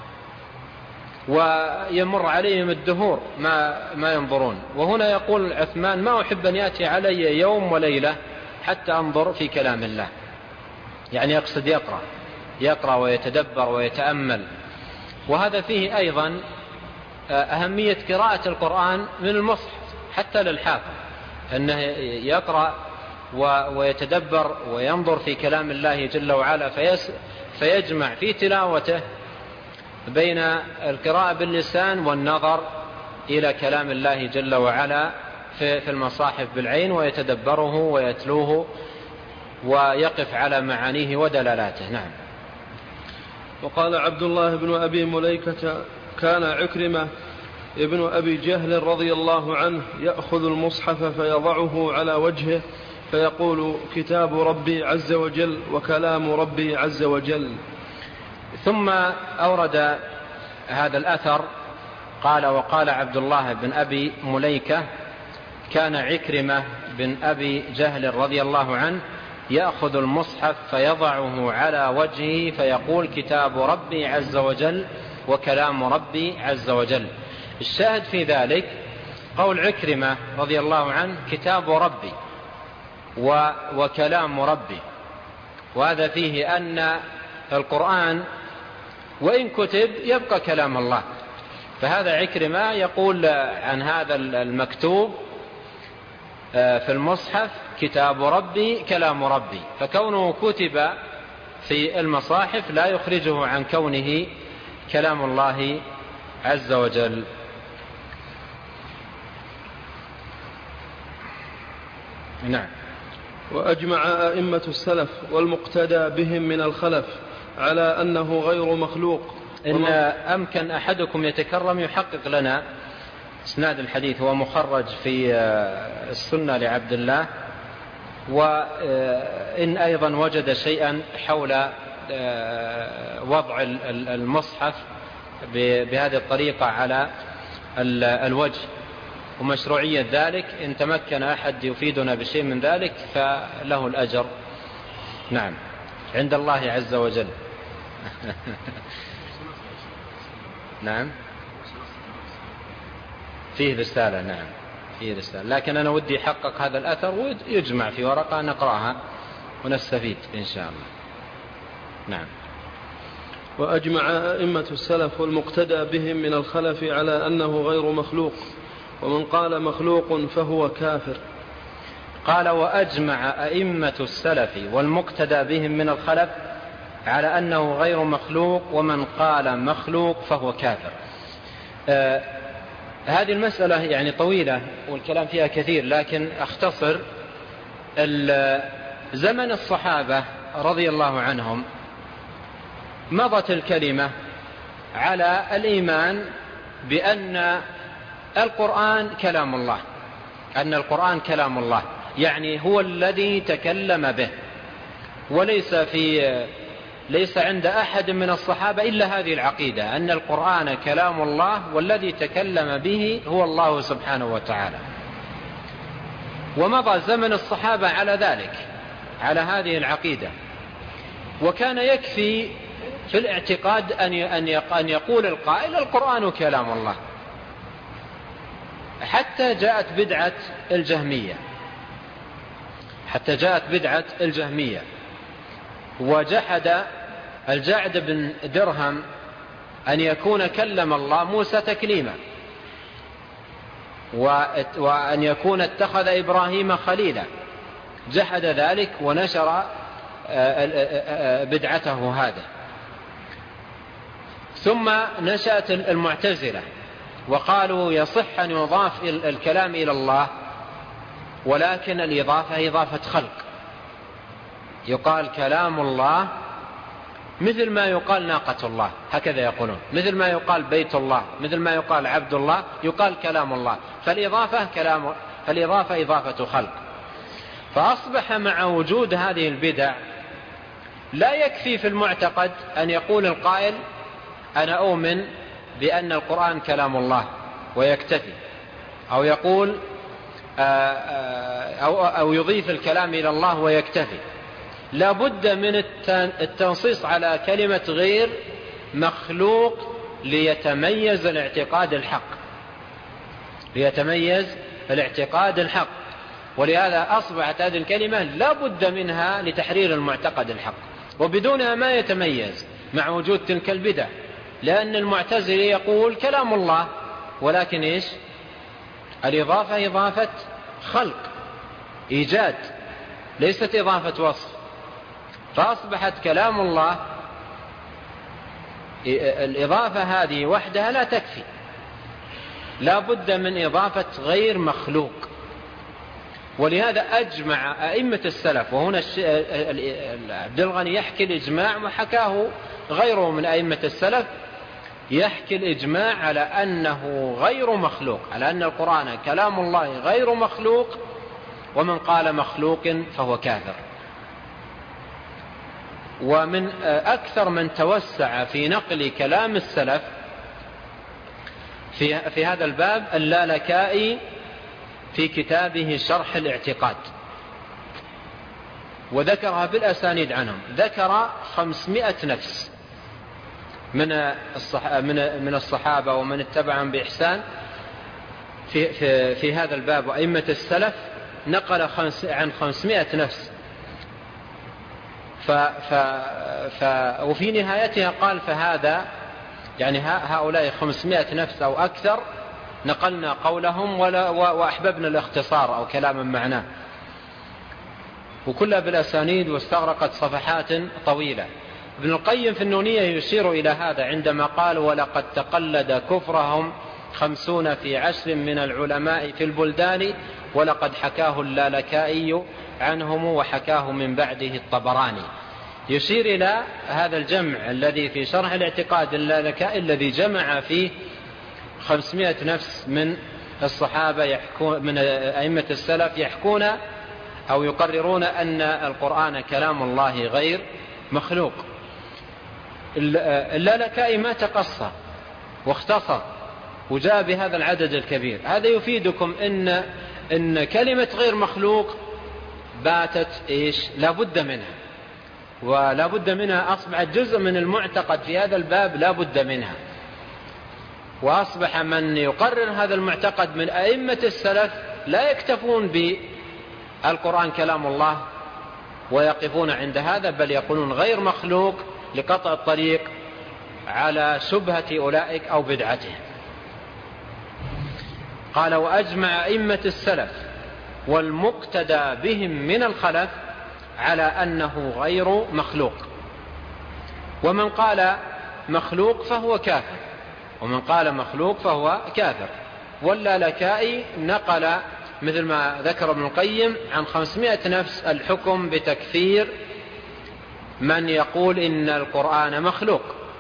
ويمر عليهم الدهور ما ينظرون. وهنا يقول عثمان: ما أحب أن يأتي علي يوم وليلة حتى أنظر في كلام الله. يعني يقصد يقرأ ويتدبر ويتأمل. وهذا فيه أيضا أهمية قراءة القرآن من المصحف حتى للحافظ، أنه يقرأ ويتدبر وينظر في كلام الله جل وعلا، فيجمع في تلاوته بين القراءة باللسان والنظر إلى كلام الله جل وعلا في المصاحف بالعين، ويتدبره ويتلوه ويقف على معانيه ودلالاته. نعم. وقال عبد الله بن أبي مليكة: كان عكرمة ابن أبي جهل رضي الله عنه يأخذ المصحف فيضعه على وجهه فيقول: كتاب ربي عز وجل وكلام ربي عز وجل. ثم أورد هذا الأثر قال: وقال عبد الله بن أبي مليكة: كان عكرمة بن أبي جهل رضي الله عنه يأخذ المصحف فيضعه على وجهه فيقول: كتاب ربي عز وجل وكلام ربي عز وجل. الشاهد في ذلك قول عكرمة رضي الله عنه: كتاب ربي وكلام ربي. وهذا فيه أن القرآن وإن كتب يبقى كلام الله. فهذا عكرمة يقول عن هذا المكتوب في المصحف: كتاب ربي كلام ربي. فكونه كتب في المصاحف لا يخرجه عن كونه كلام الله عز وجل. نعم. وأجمع أئمة السلف والمقتدى بهم من الخلف على أنه غير مخلوق. إن أمكن أحدكم يتكرم يحقق لنا إسناد الحديث، هو مخرج في السنة لعبد الله، وإن أيضا وجد شيئا حول وضع المصحف بهذه الطريقة على الوجه ومشروعية ذلك، إن تمكن أحد يفيدنا بشيء من ذلك فله الأجر. نعم، عند الله عز وجل. نعم، فيه رسالة. نعم، فيه رسالة، لكن أنا ودي يحقق هذا الأثر ويجمع في ورقة نقرأها ونستفيد إن شاء الله. نعم. وأجمع أئمة السلف والمقتدى بهم من الخلف على أنه غير مخلوق، ومن قال مخلوق فهو كافر. قال: وأجمع أئمة السلف والمقتدى بهم من الخلف على أنه غير مخلوق، ومن قال مخلوق فهو كافر. هذه المسألة يعني طويلة والكلام فيها كثير، لكن أختصر. زمن الصحابة رضي الله عنهم مضت الكلمة على الإيمان بأن القرآن كلام الله، أن القرآن كلام الله، يعني هو الذي تكلم به، ليس عند أحد من الصحابة إلا هذه العقيدة، أن القرآن كلام الله والذي تكلم به هو الله سبحانه وتعالى. ومضى زمن الصحابة على ذلك، على هذه العقيدة. وكان يكفي في الاعتقاد أن يقول القائل: القرآن كلام الله. حتى جاءت بدعة الجهمية، وجحد الجعد بن درهم أن يكون كلم الله موسى تكليما، وأن يكون اتخذ إبراهيم خليلا. جحد ذلك ونشر بدعته هذا. ثم نشأت المعتزلة وقالوا: يصح أن يضاف الكلام إلى الله، ولكن الإضافة إضافة خلق. يقال كلام الله مثل ما يقال ناقة الله، هكذا يقولون، مثل ما يقال بيت الله، مثل ما يقال عبد الله، يقال كلام الله. فالإضافة إضافة خلق. فأصبح مع وجود هذه البدع لا يكفي في المعتقد أن يقول القائل: أنا أؤمن بأن القرآن كلام الله، ويكتفي. أو يقول أو يضيف الكلام إلى الله ويكتفي. لا بد من التنصيص على كلمة غير مخلوق ليتميز الاعتقاد الحق. ولهذا أصبحت هذه الكلمة لا بد منها لتحرير المعتقد الحق، وبدونها ما يتميز مع وجود تلك البدع. لأن المعتزلي يقول كلام الله، ولكن إيش؟ الإضافة إضافة خلق إيجاد، ليست إضافة وصف. فأصبحت كلام الله الإضافة هذه وحدها لا تكفي، لا بد من إضافة غير مخلوق. ولهذا أجمع أئمة السلف، وهنا عبد الغني يحكي الإجماع وحكاه غيره من أئمة السلف، يحكي الإجماع على أنه غير مخلوق، على أن القرآن كلام الله غير مخلوق، ومن قال مخلوق فهو كافر. ومن أكثر من توسع في نقل كلام السلف في هذا الباب اللالكائي في كتابه شرح الاعتقاد، وذكرها بالأسانيد عنهم. ذكر 500 نفس من الصحابة ومن اتبعهم بإحسان في هذا الباب، وأئمة السلف نقل عن 500 نفس. وفي نهايتها قال فهذا يعني هؤلاء 500 نفس أو أكثر نقلنا قولهم وأحببنا الاختصار أو كلاما معناه، وكلها بالأسانيد واستغرقت صفحات طويلة. ابن القيم في النونية يشير إلى هذا عندما قال ولقد تقلد كفرهم 50 في 10 من العلماء في البلدان، ولقد حكاه اللالكائي عنهم وحكاه من بعده الطبراني. يشير إلى هذا الجمع الذي في شرح الاعتقاد اللالكائي الذي جمع فيه 500 نفس من الصحابة من أئمة السلف يحكون أو يقررون أن القرآن كلام الله غير مخلوق. اللالكائي ما تقصى واختصر وجاء بهذا العدد الكبير. هذا يفيدكم إن كلمة غير مخلوق باتت إيش؟ لا بد منها، ولا بد منها، أصبحت جزء من المعتقد في هذا الباب لا بد منها. وأصبح من يقرر هذا المعتقد من أئمة السلف لا يكتفون بالقرآن كلام الله ويقفون عند هذا، بل يقولون غير مخلوق لقطع الطريق على شبهة أولئك أو بدعتهم. قال وأجمع أئمة السلف والمقتدى بهم من الخلف على أنه غير مخلوق، ومن قال مخلوق فهو كافر. واللالكائي نقل مثل ما ذكر ابن القيم عن 500 نفس الحكم بتكفير من يقول إن القرآن مخلوق.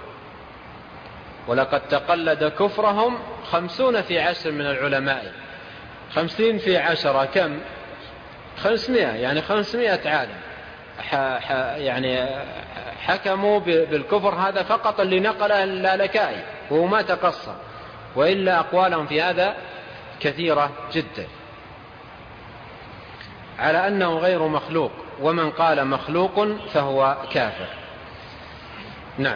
ولقد تقلد كفرهم 50 في 10 من العلماء. 50 في 10 كم؟ 500، يعني 500 عالم يعني حكموا بالكفر. هذا فقط اللي نقله اللالكائي وهو ما تقصر، وإلا أقوالهم في هذا كثيرة جدا على أنه غير مخلوق، ومن قال مخلوق فهو كافر. نعم.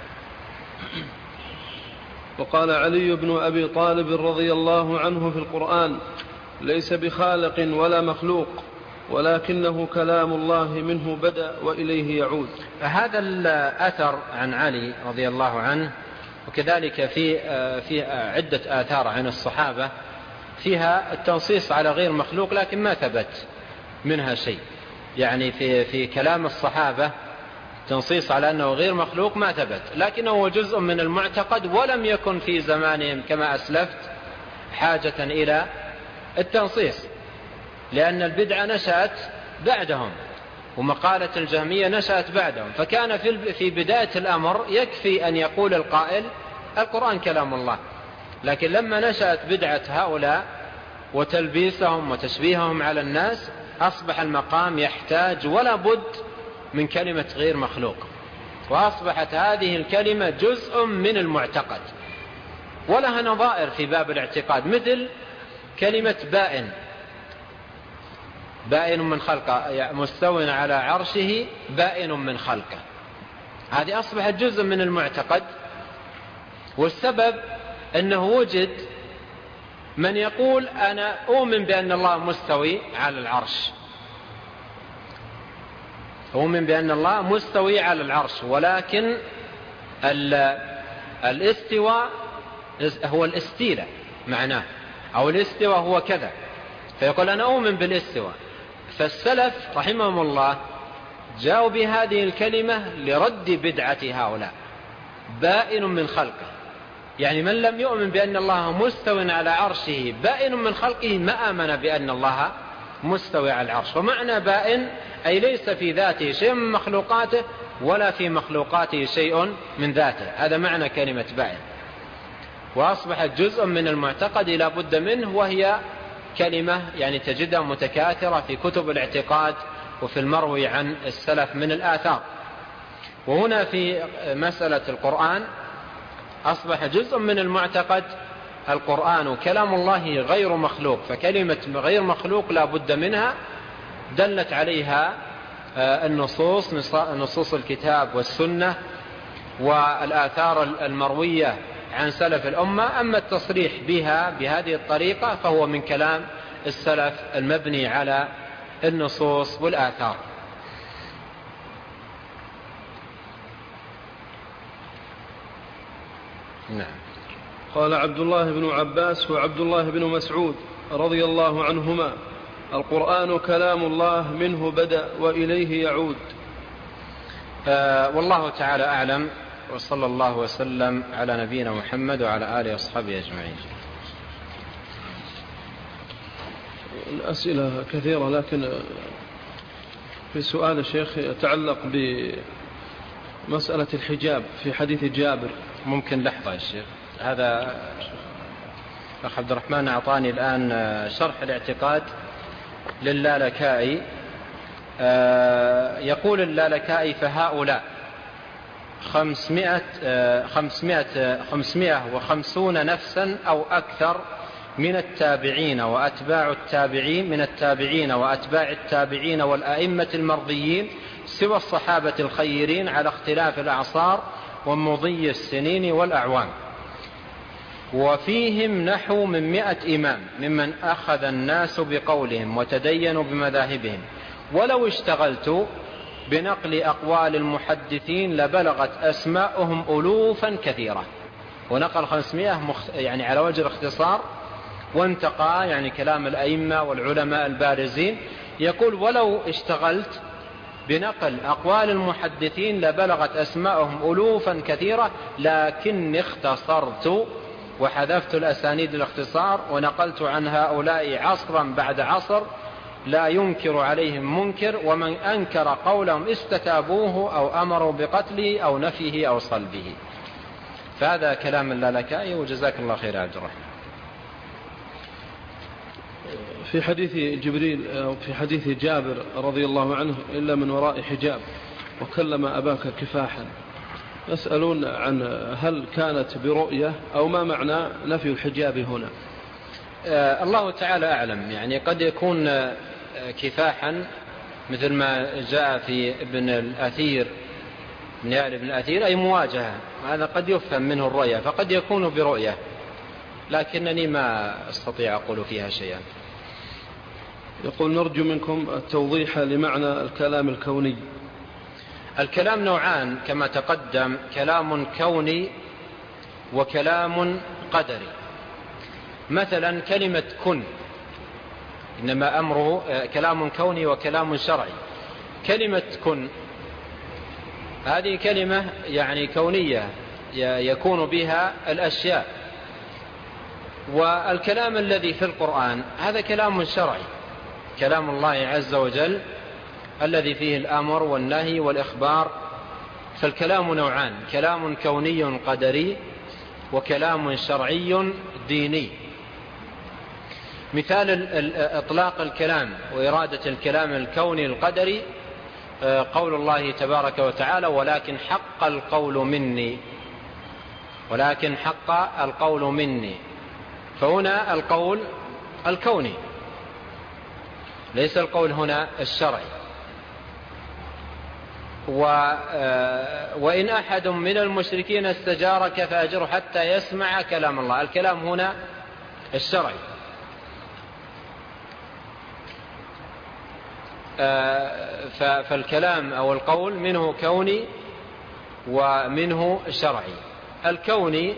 وقال علي بن أبي طالب رضي الله عنه في القرآن ليس بخالق ولا مخلوق، ولكنه كلام الله منه بدأ وإليه يعود. هذا الأثر عن علي رضي الله عنه، وكذلك في عدة آثار عن الصحابة فيها التنصيص على غير مخلوق، لكن ما ثبت منها شيء. يعني في كلام الصحابة تنصيص على أنه غير مخلوق ما ثبت، لكنه جزء من المعتقد، ولم يكن في زمانهم كما أسلفت حاجة إلى التنصيص، لأن البدعة نشأت بعدهم ومقالة الجهمية نشأت بعدهم. فكان في بداية الأمر يكفي أن يقول القائل القرآن كلام الله، لكن لما نشأت بدعة هؤلاء وتلبيسهم وتشبيههم على الناس أصبح المقام يحتاج ولا بد من كلمة غير مخلوق، وأصبحت هذه الكلمة جزء من المعتقد ولها نظائر في باب الاعتقاد، مثل كلمة بائن، بائن من خلقه، يعني مستو على عرشه بائن من خلقه، هذه أصبحت جزء من المعتقد. والسبب أنه وجد من يقول أنا أؤمن بأن الله مستوي على العرش، أؤمن بأن الله مستوي على العرش، ولكن الاستواء هو الاستيلاء معناه، أو الاستواء هو كذا، فيقول أنا أؤمن بالاستواء. فالسلف رحمهم الله جاءوا بهذه الكلمة لرد بدعة هؤلاء، بائن من خلقه، يعني من لم يؤمن بأن الله مستو على عرشه بائن من خلقه ما آمن بأن الله مستوي على العرش. ومعنى بائن أي ليس في ذاته شيء من مخلوقاته ولا في مخلوقاته شيء من ذاته، هذا معنى كلمة بائن. وأصبحت جزء من المعتقد لا بد منه، وهي كلمة يعني تجدها متكاثرة في كتب الاعتقاد وفي المروي عن السلف من الآثار. وهنا في مسألة القرآن أصبح جزء من المعتقد القرآن كلام الله غير مخلوق، فكلمة غير مخلوق لا بد منها، دلت عليها نصوص الكتاب والسنة والآثار المروية عن سلف الأمة. أما التصريح بها بهذه الطريقة فهو من كلام السلف المبني على النصوص والآثار. نعم. قال عبد الله بن عباس وعبد الله بن مسعود رضي الله عنهما: القرآن كلام الله، منه بدأ وإليه يعود. والله تعالى أعلم، وصلى الله وسلم على نبينا محمد وعلى آله وصحبه أجمعين. الأسئلة كثيرة، لكن في سؤال الشيخ يتعلق بمسألة الحجاب في حديث جابر. ممكن لحظة يا شيخ، هذا أخ عبد الرحمن أعطاني الآن شرح الاعتقاد للالكائي. يقول اللالكائي: فهؤلاء 550 نفسا أو أكثر من التابعين وأتباع التابعين، من التابعين وأتباع التابعين والأئمة المرضيين سوى الصحابة الخيرين على اختلاف الأعصار ومضي السنين والأعوام، وفيهم نحو من 100 إمام ممن أخذ الناس بقولهم وتدينوا بمذاهبهم، ولو اشتغلت بنقل أقوال المحدثين لبلغت أسماؤهم ألوفا كثيرة. ونقل 500 يعني على وجه الاختصار، وانتقى يعني كلام الأئمة والعلماء البارزين. يقول: ولو اشتغلت بنقل أقوال المحدثين لبلغت أسماءهم ألوفا كثيرة، لكن اختصرت وحذفت الأسانيد الاختصار، ونقلت عن هؤلاء عصرا بعد عصر لا ينكر عليهم منكر، ومن أنكر قولهم استتابوه أو أمروا بقتله أو نفيه أو صلبه. فهذا كلام اللالكائي، وجزاك الله خير عبد الرحمن. في حديث جبريل أو في حديث جابر رضي الله عنه: إلا من وراء حجاب وكلم أباك كفاحا، يسألون عن هل كانت برؤية أو ما معنى نفي الحجاب هنا؟ الله تعالى أعلم، يعني قد يكون كفاحا مثل ما جاء في ابن الأثير من ابن الأثير، أي مواجهة، هذا قد يفهم منه الرؤية، فقد يكون برؤية، لكنني ما أستطيع أقول فيها شيئا. يقول: نرجو منكم التوضيح لمعنى الكلام الكوني. الكلام نوعان كما تقدم: كلام كوني وكلام قدري. مثلا كلمة كن، إنما أمره كلام كوني وكلام شرعي. كلمة كن هذه كلمة يعني كونية يكون بها الأشياء، والكلام الذي في القرآن هذا كلام شرعي، كلام الله عز وجل الذي فيه الأمر والنهي والإخبار. فالكلام نوعان: كلام كوني قدري وكلام شرعي ديني. مثال إطلاق الكلام وإرادة الكلام الكوني القدري قول الله تبارك وتعالى: ولكن حق القول مني، ولكن حق القول مني. فهنا القول الكوني، ليس القول هنا الشرعي. وإن أحد من المشركين استجارك فأجره حتى يسمع كلام الله، الكلام هنا الشرعي. فالكلام أو القول منه كوني ومنه شرعي. الكوني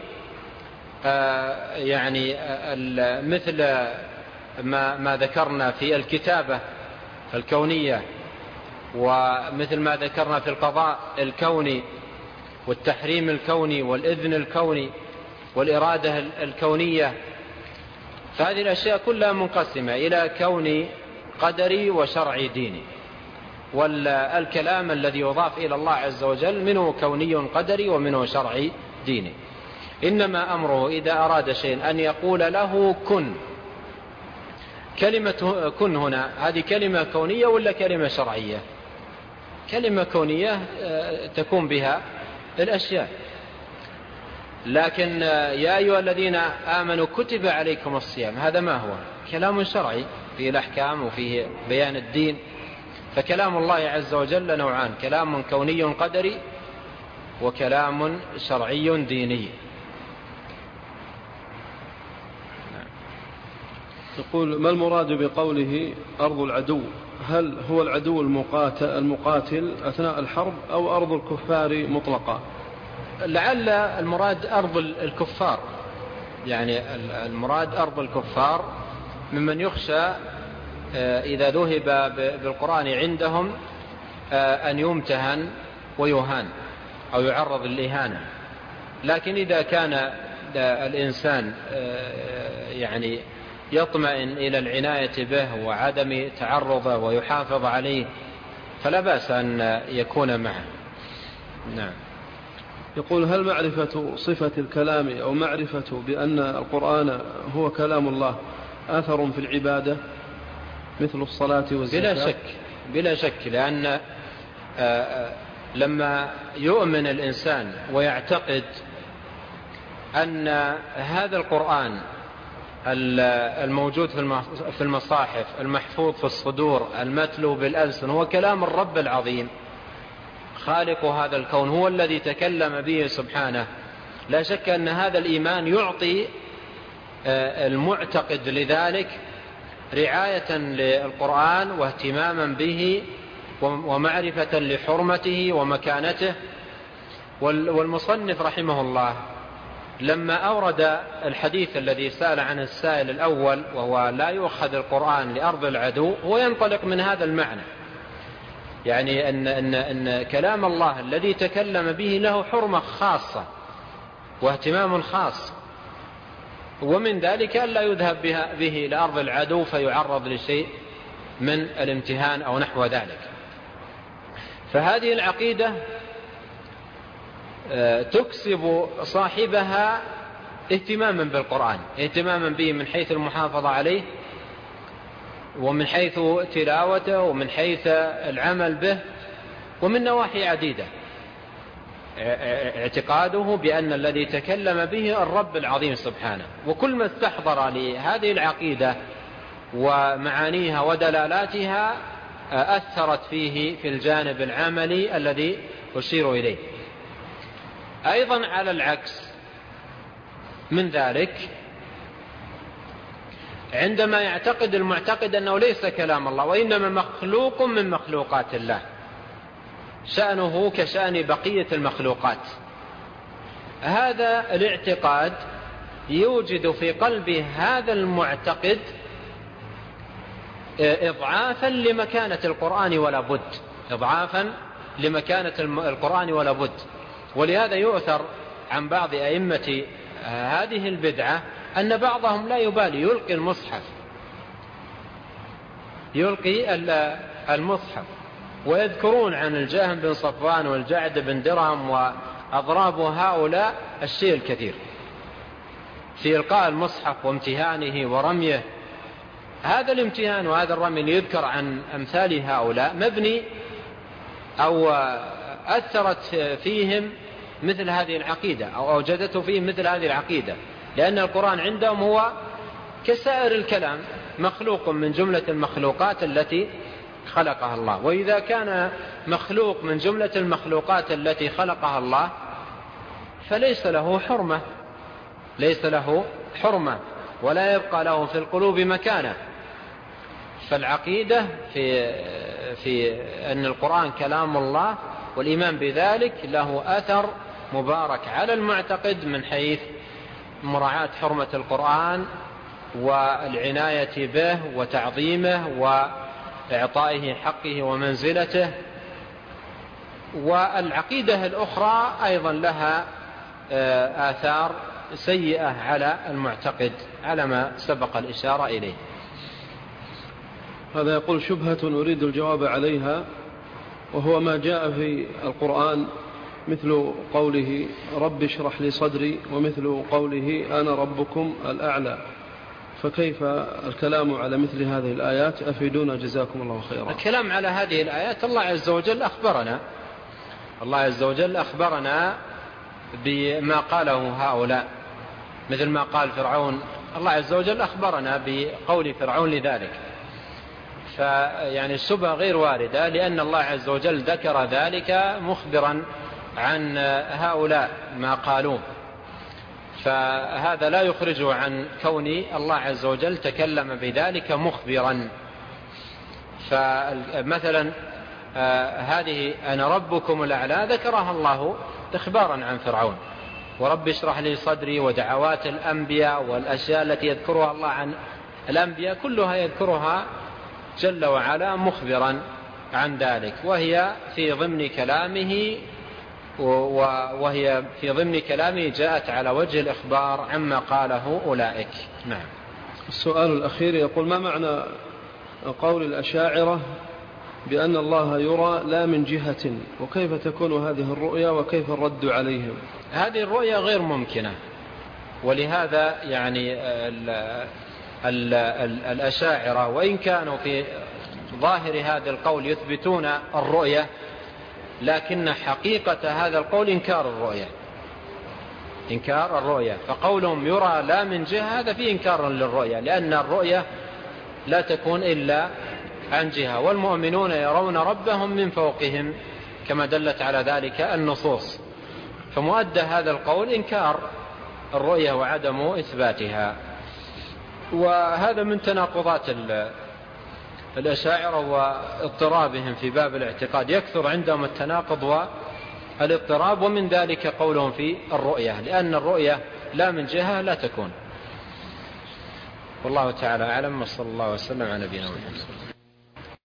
يعني مثل ما ذكرنا في الكتابة الكونية، ومثل ما ذكرنا في القضاء الكوني والتحريم الكوني والإذن الكوني والإرادة الكونية. فهذه الأشياء كلها منقسمة إلى كوني قدري وشرعي ديني. والكلام الذي يضاف إلى الله عز وجل منه كوني قدري ومنه شرعي ديني. إنما أمره إذا أراد شيء أن يقول له كن. كلمة كن هنا هذه كلمة كونية ولا كلمة شرعية؟ كلمة كونية تكون بها الأشياء. لكن يا أيها الذين آمنوا كتب عليكم الصيام، هذا ما هو؟ كلام شرعي فيه الأحكام وفيه بيان الدين. فكلام الله عز وجل نوعان: كلام كوني قدري وكلام شرعي ديني. يقول: ما المراد بقوله أرض العدو؟ هل هو العدو المقاتل أثناء الحرب أو أرض الكفار مطلقا؟ لعل المراد أرض الكفار، يعني المراد أرض الكفار ممن يخشى إذا ذهب بالقرآن عندهم أن يمتهن ويهان أو يعرض للإهانة. لكن إذا كان الإنسان يعني يطمئن إلى العناية به وعدم تعرضه ويحافظ عليه فلا بأس أن يكون معه. نعم. يقول: هل معرفة صفة الكلام أو معرفة بأن القرآن هو كلام الله أثر في العبادة مثل الصلاة والزكاة؟ بلا شك، لأن لما يؤمن الإنسان ويعتقد أن هذا القرآن الموجود في المصاحف المحفوظ في الصدور المتلو بالألسن هو كلام الرب العظيم خالق هذا الكون، هو الذي تكلم به سبحانه، لا شك أن هذا الإيمان يعطي المعتقد لذلك رعاية للقرآن واهتماما به ومعرفة لحرمته ومكانته. والمصنف رحمه الله لما أورد الحديث الذي سأل عنه السائل الأول وهو لا يؤخذ القرآن لأرض العدو، هو ينطلق من هذا المعنى، يعني أن كلام الله الذي تكلم به له حرمة خاصة واهتمام خاص، ومن ذلك ألا يذهب به لأرض العدو فيعرض لشيء من الامتهان أو نحو ذلك. فهذه العقيدة تكسب صاحبها اهتماما بالقرآن، اهتماما به من حيث المحافظة عليه ومن حيث تلاوته ومن حيث العمل به ومن نواحي عديدة. اعتقاده بأن الذي تكلم به الرب العظيم سبحانه، وكل ما استحضر لهذه العقيدة ومعانيها ودلالاتها أثرت فيه في الجانب العملي الذي أشير إليه. أيضا على العكس من ذلك، عندما يعتقد المعتقد أنه ليس كلام الله وإنما مخلوق من مخلوقات الله، شأنه كشأن بقية المخلوقات، هذا الاعتقاد يوجد في قلب هذا المعتقد إضعافا لمكانة القرآن ولا بد، إضعافا لمكانة القرآن ولا بد. ولهذا يؤثر عن بعض أئمة هذه البدعة أن بعضهم لا يبالي يلقي المصحف، يلقي المصحف، ويذكرون عن الجهم بن صفوان والجعد بن درهم وأضراب هؤلاء الشيء الكثير في إلقاء المصحف وامتهانه ورميه. هذا الامتهان وهذا الرمي يذكر عن أمثال هؤلاء مبني أو أثرت فيهم مثل هذه العقيدة أو أوجدته فيهم مثل هذه العقيدة، لأن القرآن عندهم هو كسائر الكلام مخلوق من جملة المخلوقات التي خلقها الله. وإذا كان مخلوق من جملة المخلوقات التي خلقها الله فليس له حرمة، ليس له حرمة ولا يبقى له في القلوب مكانة. فالعقيدة في أن القرآن كلام الله والإيمان بذلك له أثر مبارك على المعتقد من حيث مراعاة حرمة القرآن والعناية به وتعظيمه وإعطائه حقه ومنزلته. والعقيدة الأخرى أيضا لها آثار سيئة على المعتقد على ما سبق الإشارة إليه. هذا يقول شبهة أريد الجواب عليها، وهو ما جاء في القرآن مثل قوله رب اشرح لي صدري ومثل قوله أنا ربكم الأعلى، فكيف الكلام على مثل هذه الآيات؟ أفيدونا جزاكم الله خيرا. الكلام على هذه الآيات الله عز وجل أخبرنا بما قاله هؤلاء، مثل ما قال فرعون. الله عز وجل أخبرنا بقول فرعون لذلك، فيعني الشبهة غير واردة، لأن الله عز وجل ذكر ذلك مخبرا عن هؤلاء ما قالوه، فهذا لا يخرجه عن كون الله عز وجل تكلم بذلك مخبرا. فمثلا هذه أنا ربكم الأعلى ذكرها الله إخبارا عن فرعون، ورب اشرح لي صدري، ودعوات الأنبياء والأشياء التي يذكرها الله عن الأنبياء كلها يذكرها جل وعلا مخبرا عن ذلك، وهي في ضمن كلامه جاءت على وجه الإخبار عما قاله أولئك. نعم. السؤال الأخير يقول ما معنى قول الأشاعرة بأن الله يرى لا من جهة، وكيف تكون هذه الرؤيا وكيف الرد عليهم؟ هذه الرؤيا غير ممكنة، ولهذا يعني الأشاعرة وإن كانوا في ظاهر هذا القول يثبتون الرؤيا، لكن حقيقة هذا القول إنكار الرؤيا. فقولهم يرى لا من جهة هذا فيه إنكار للرؤيا، لأن الرؤيا لا تكون إلا عن جهة، والمؤمنون يرون ربهم من فوقهم كما دلت على ذلك النصوص. فمؤدى هذا القول إنكار الرؤيا وعدم إثباتها، وهذا من تناقضات الأشاعرة واضطرابهم في باب الاعتقاد. يكثر عندهم التناقض والاضطراب، ومن ذلك قولهم في الرؤيا، لأن الرؤيا لا من جهة لا تكون. والله تعالى أعلم، وصلى الله وسلم على نبينا محمد.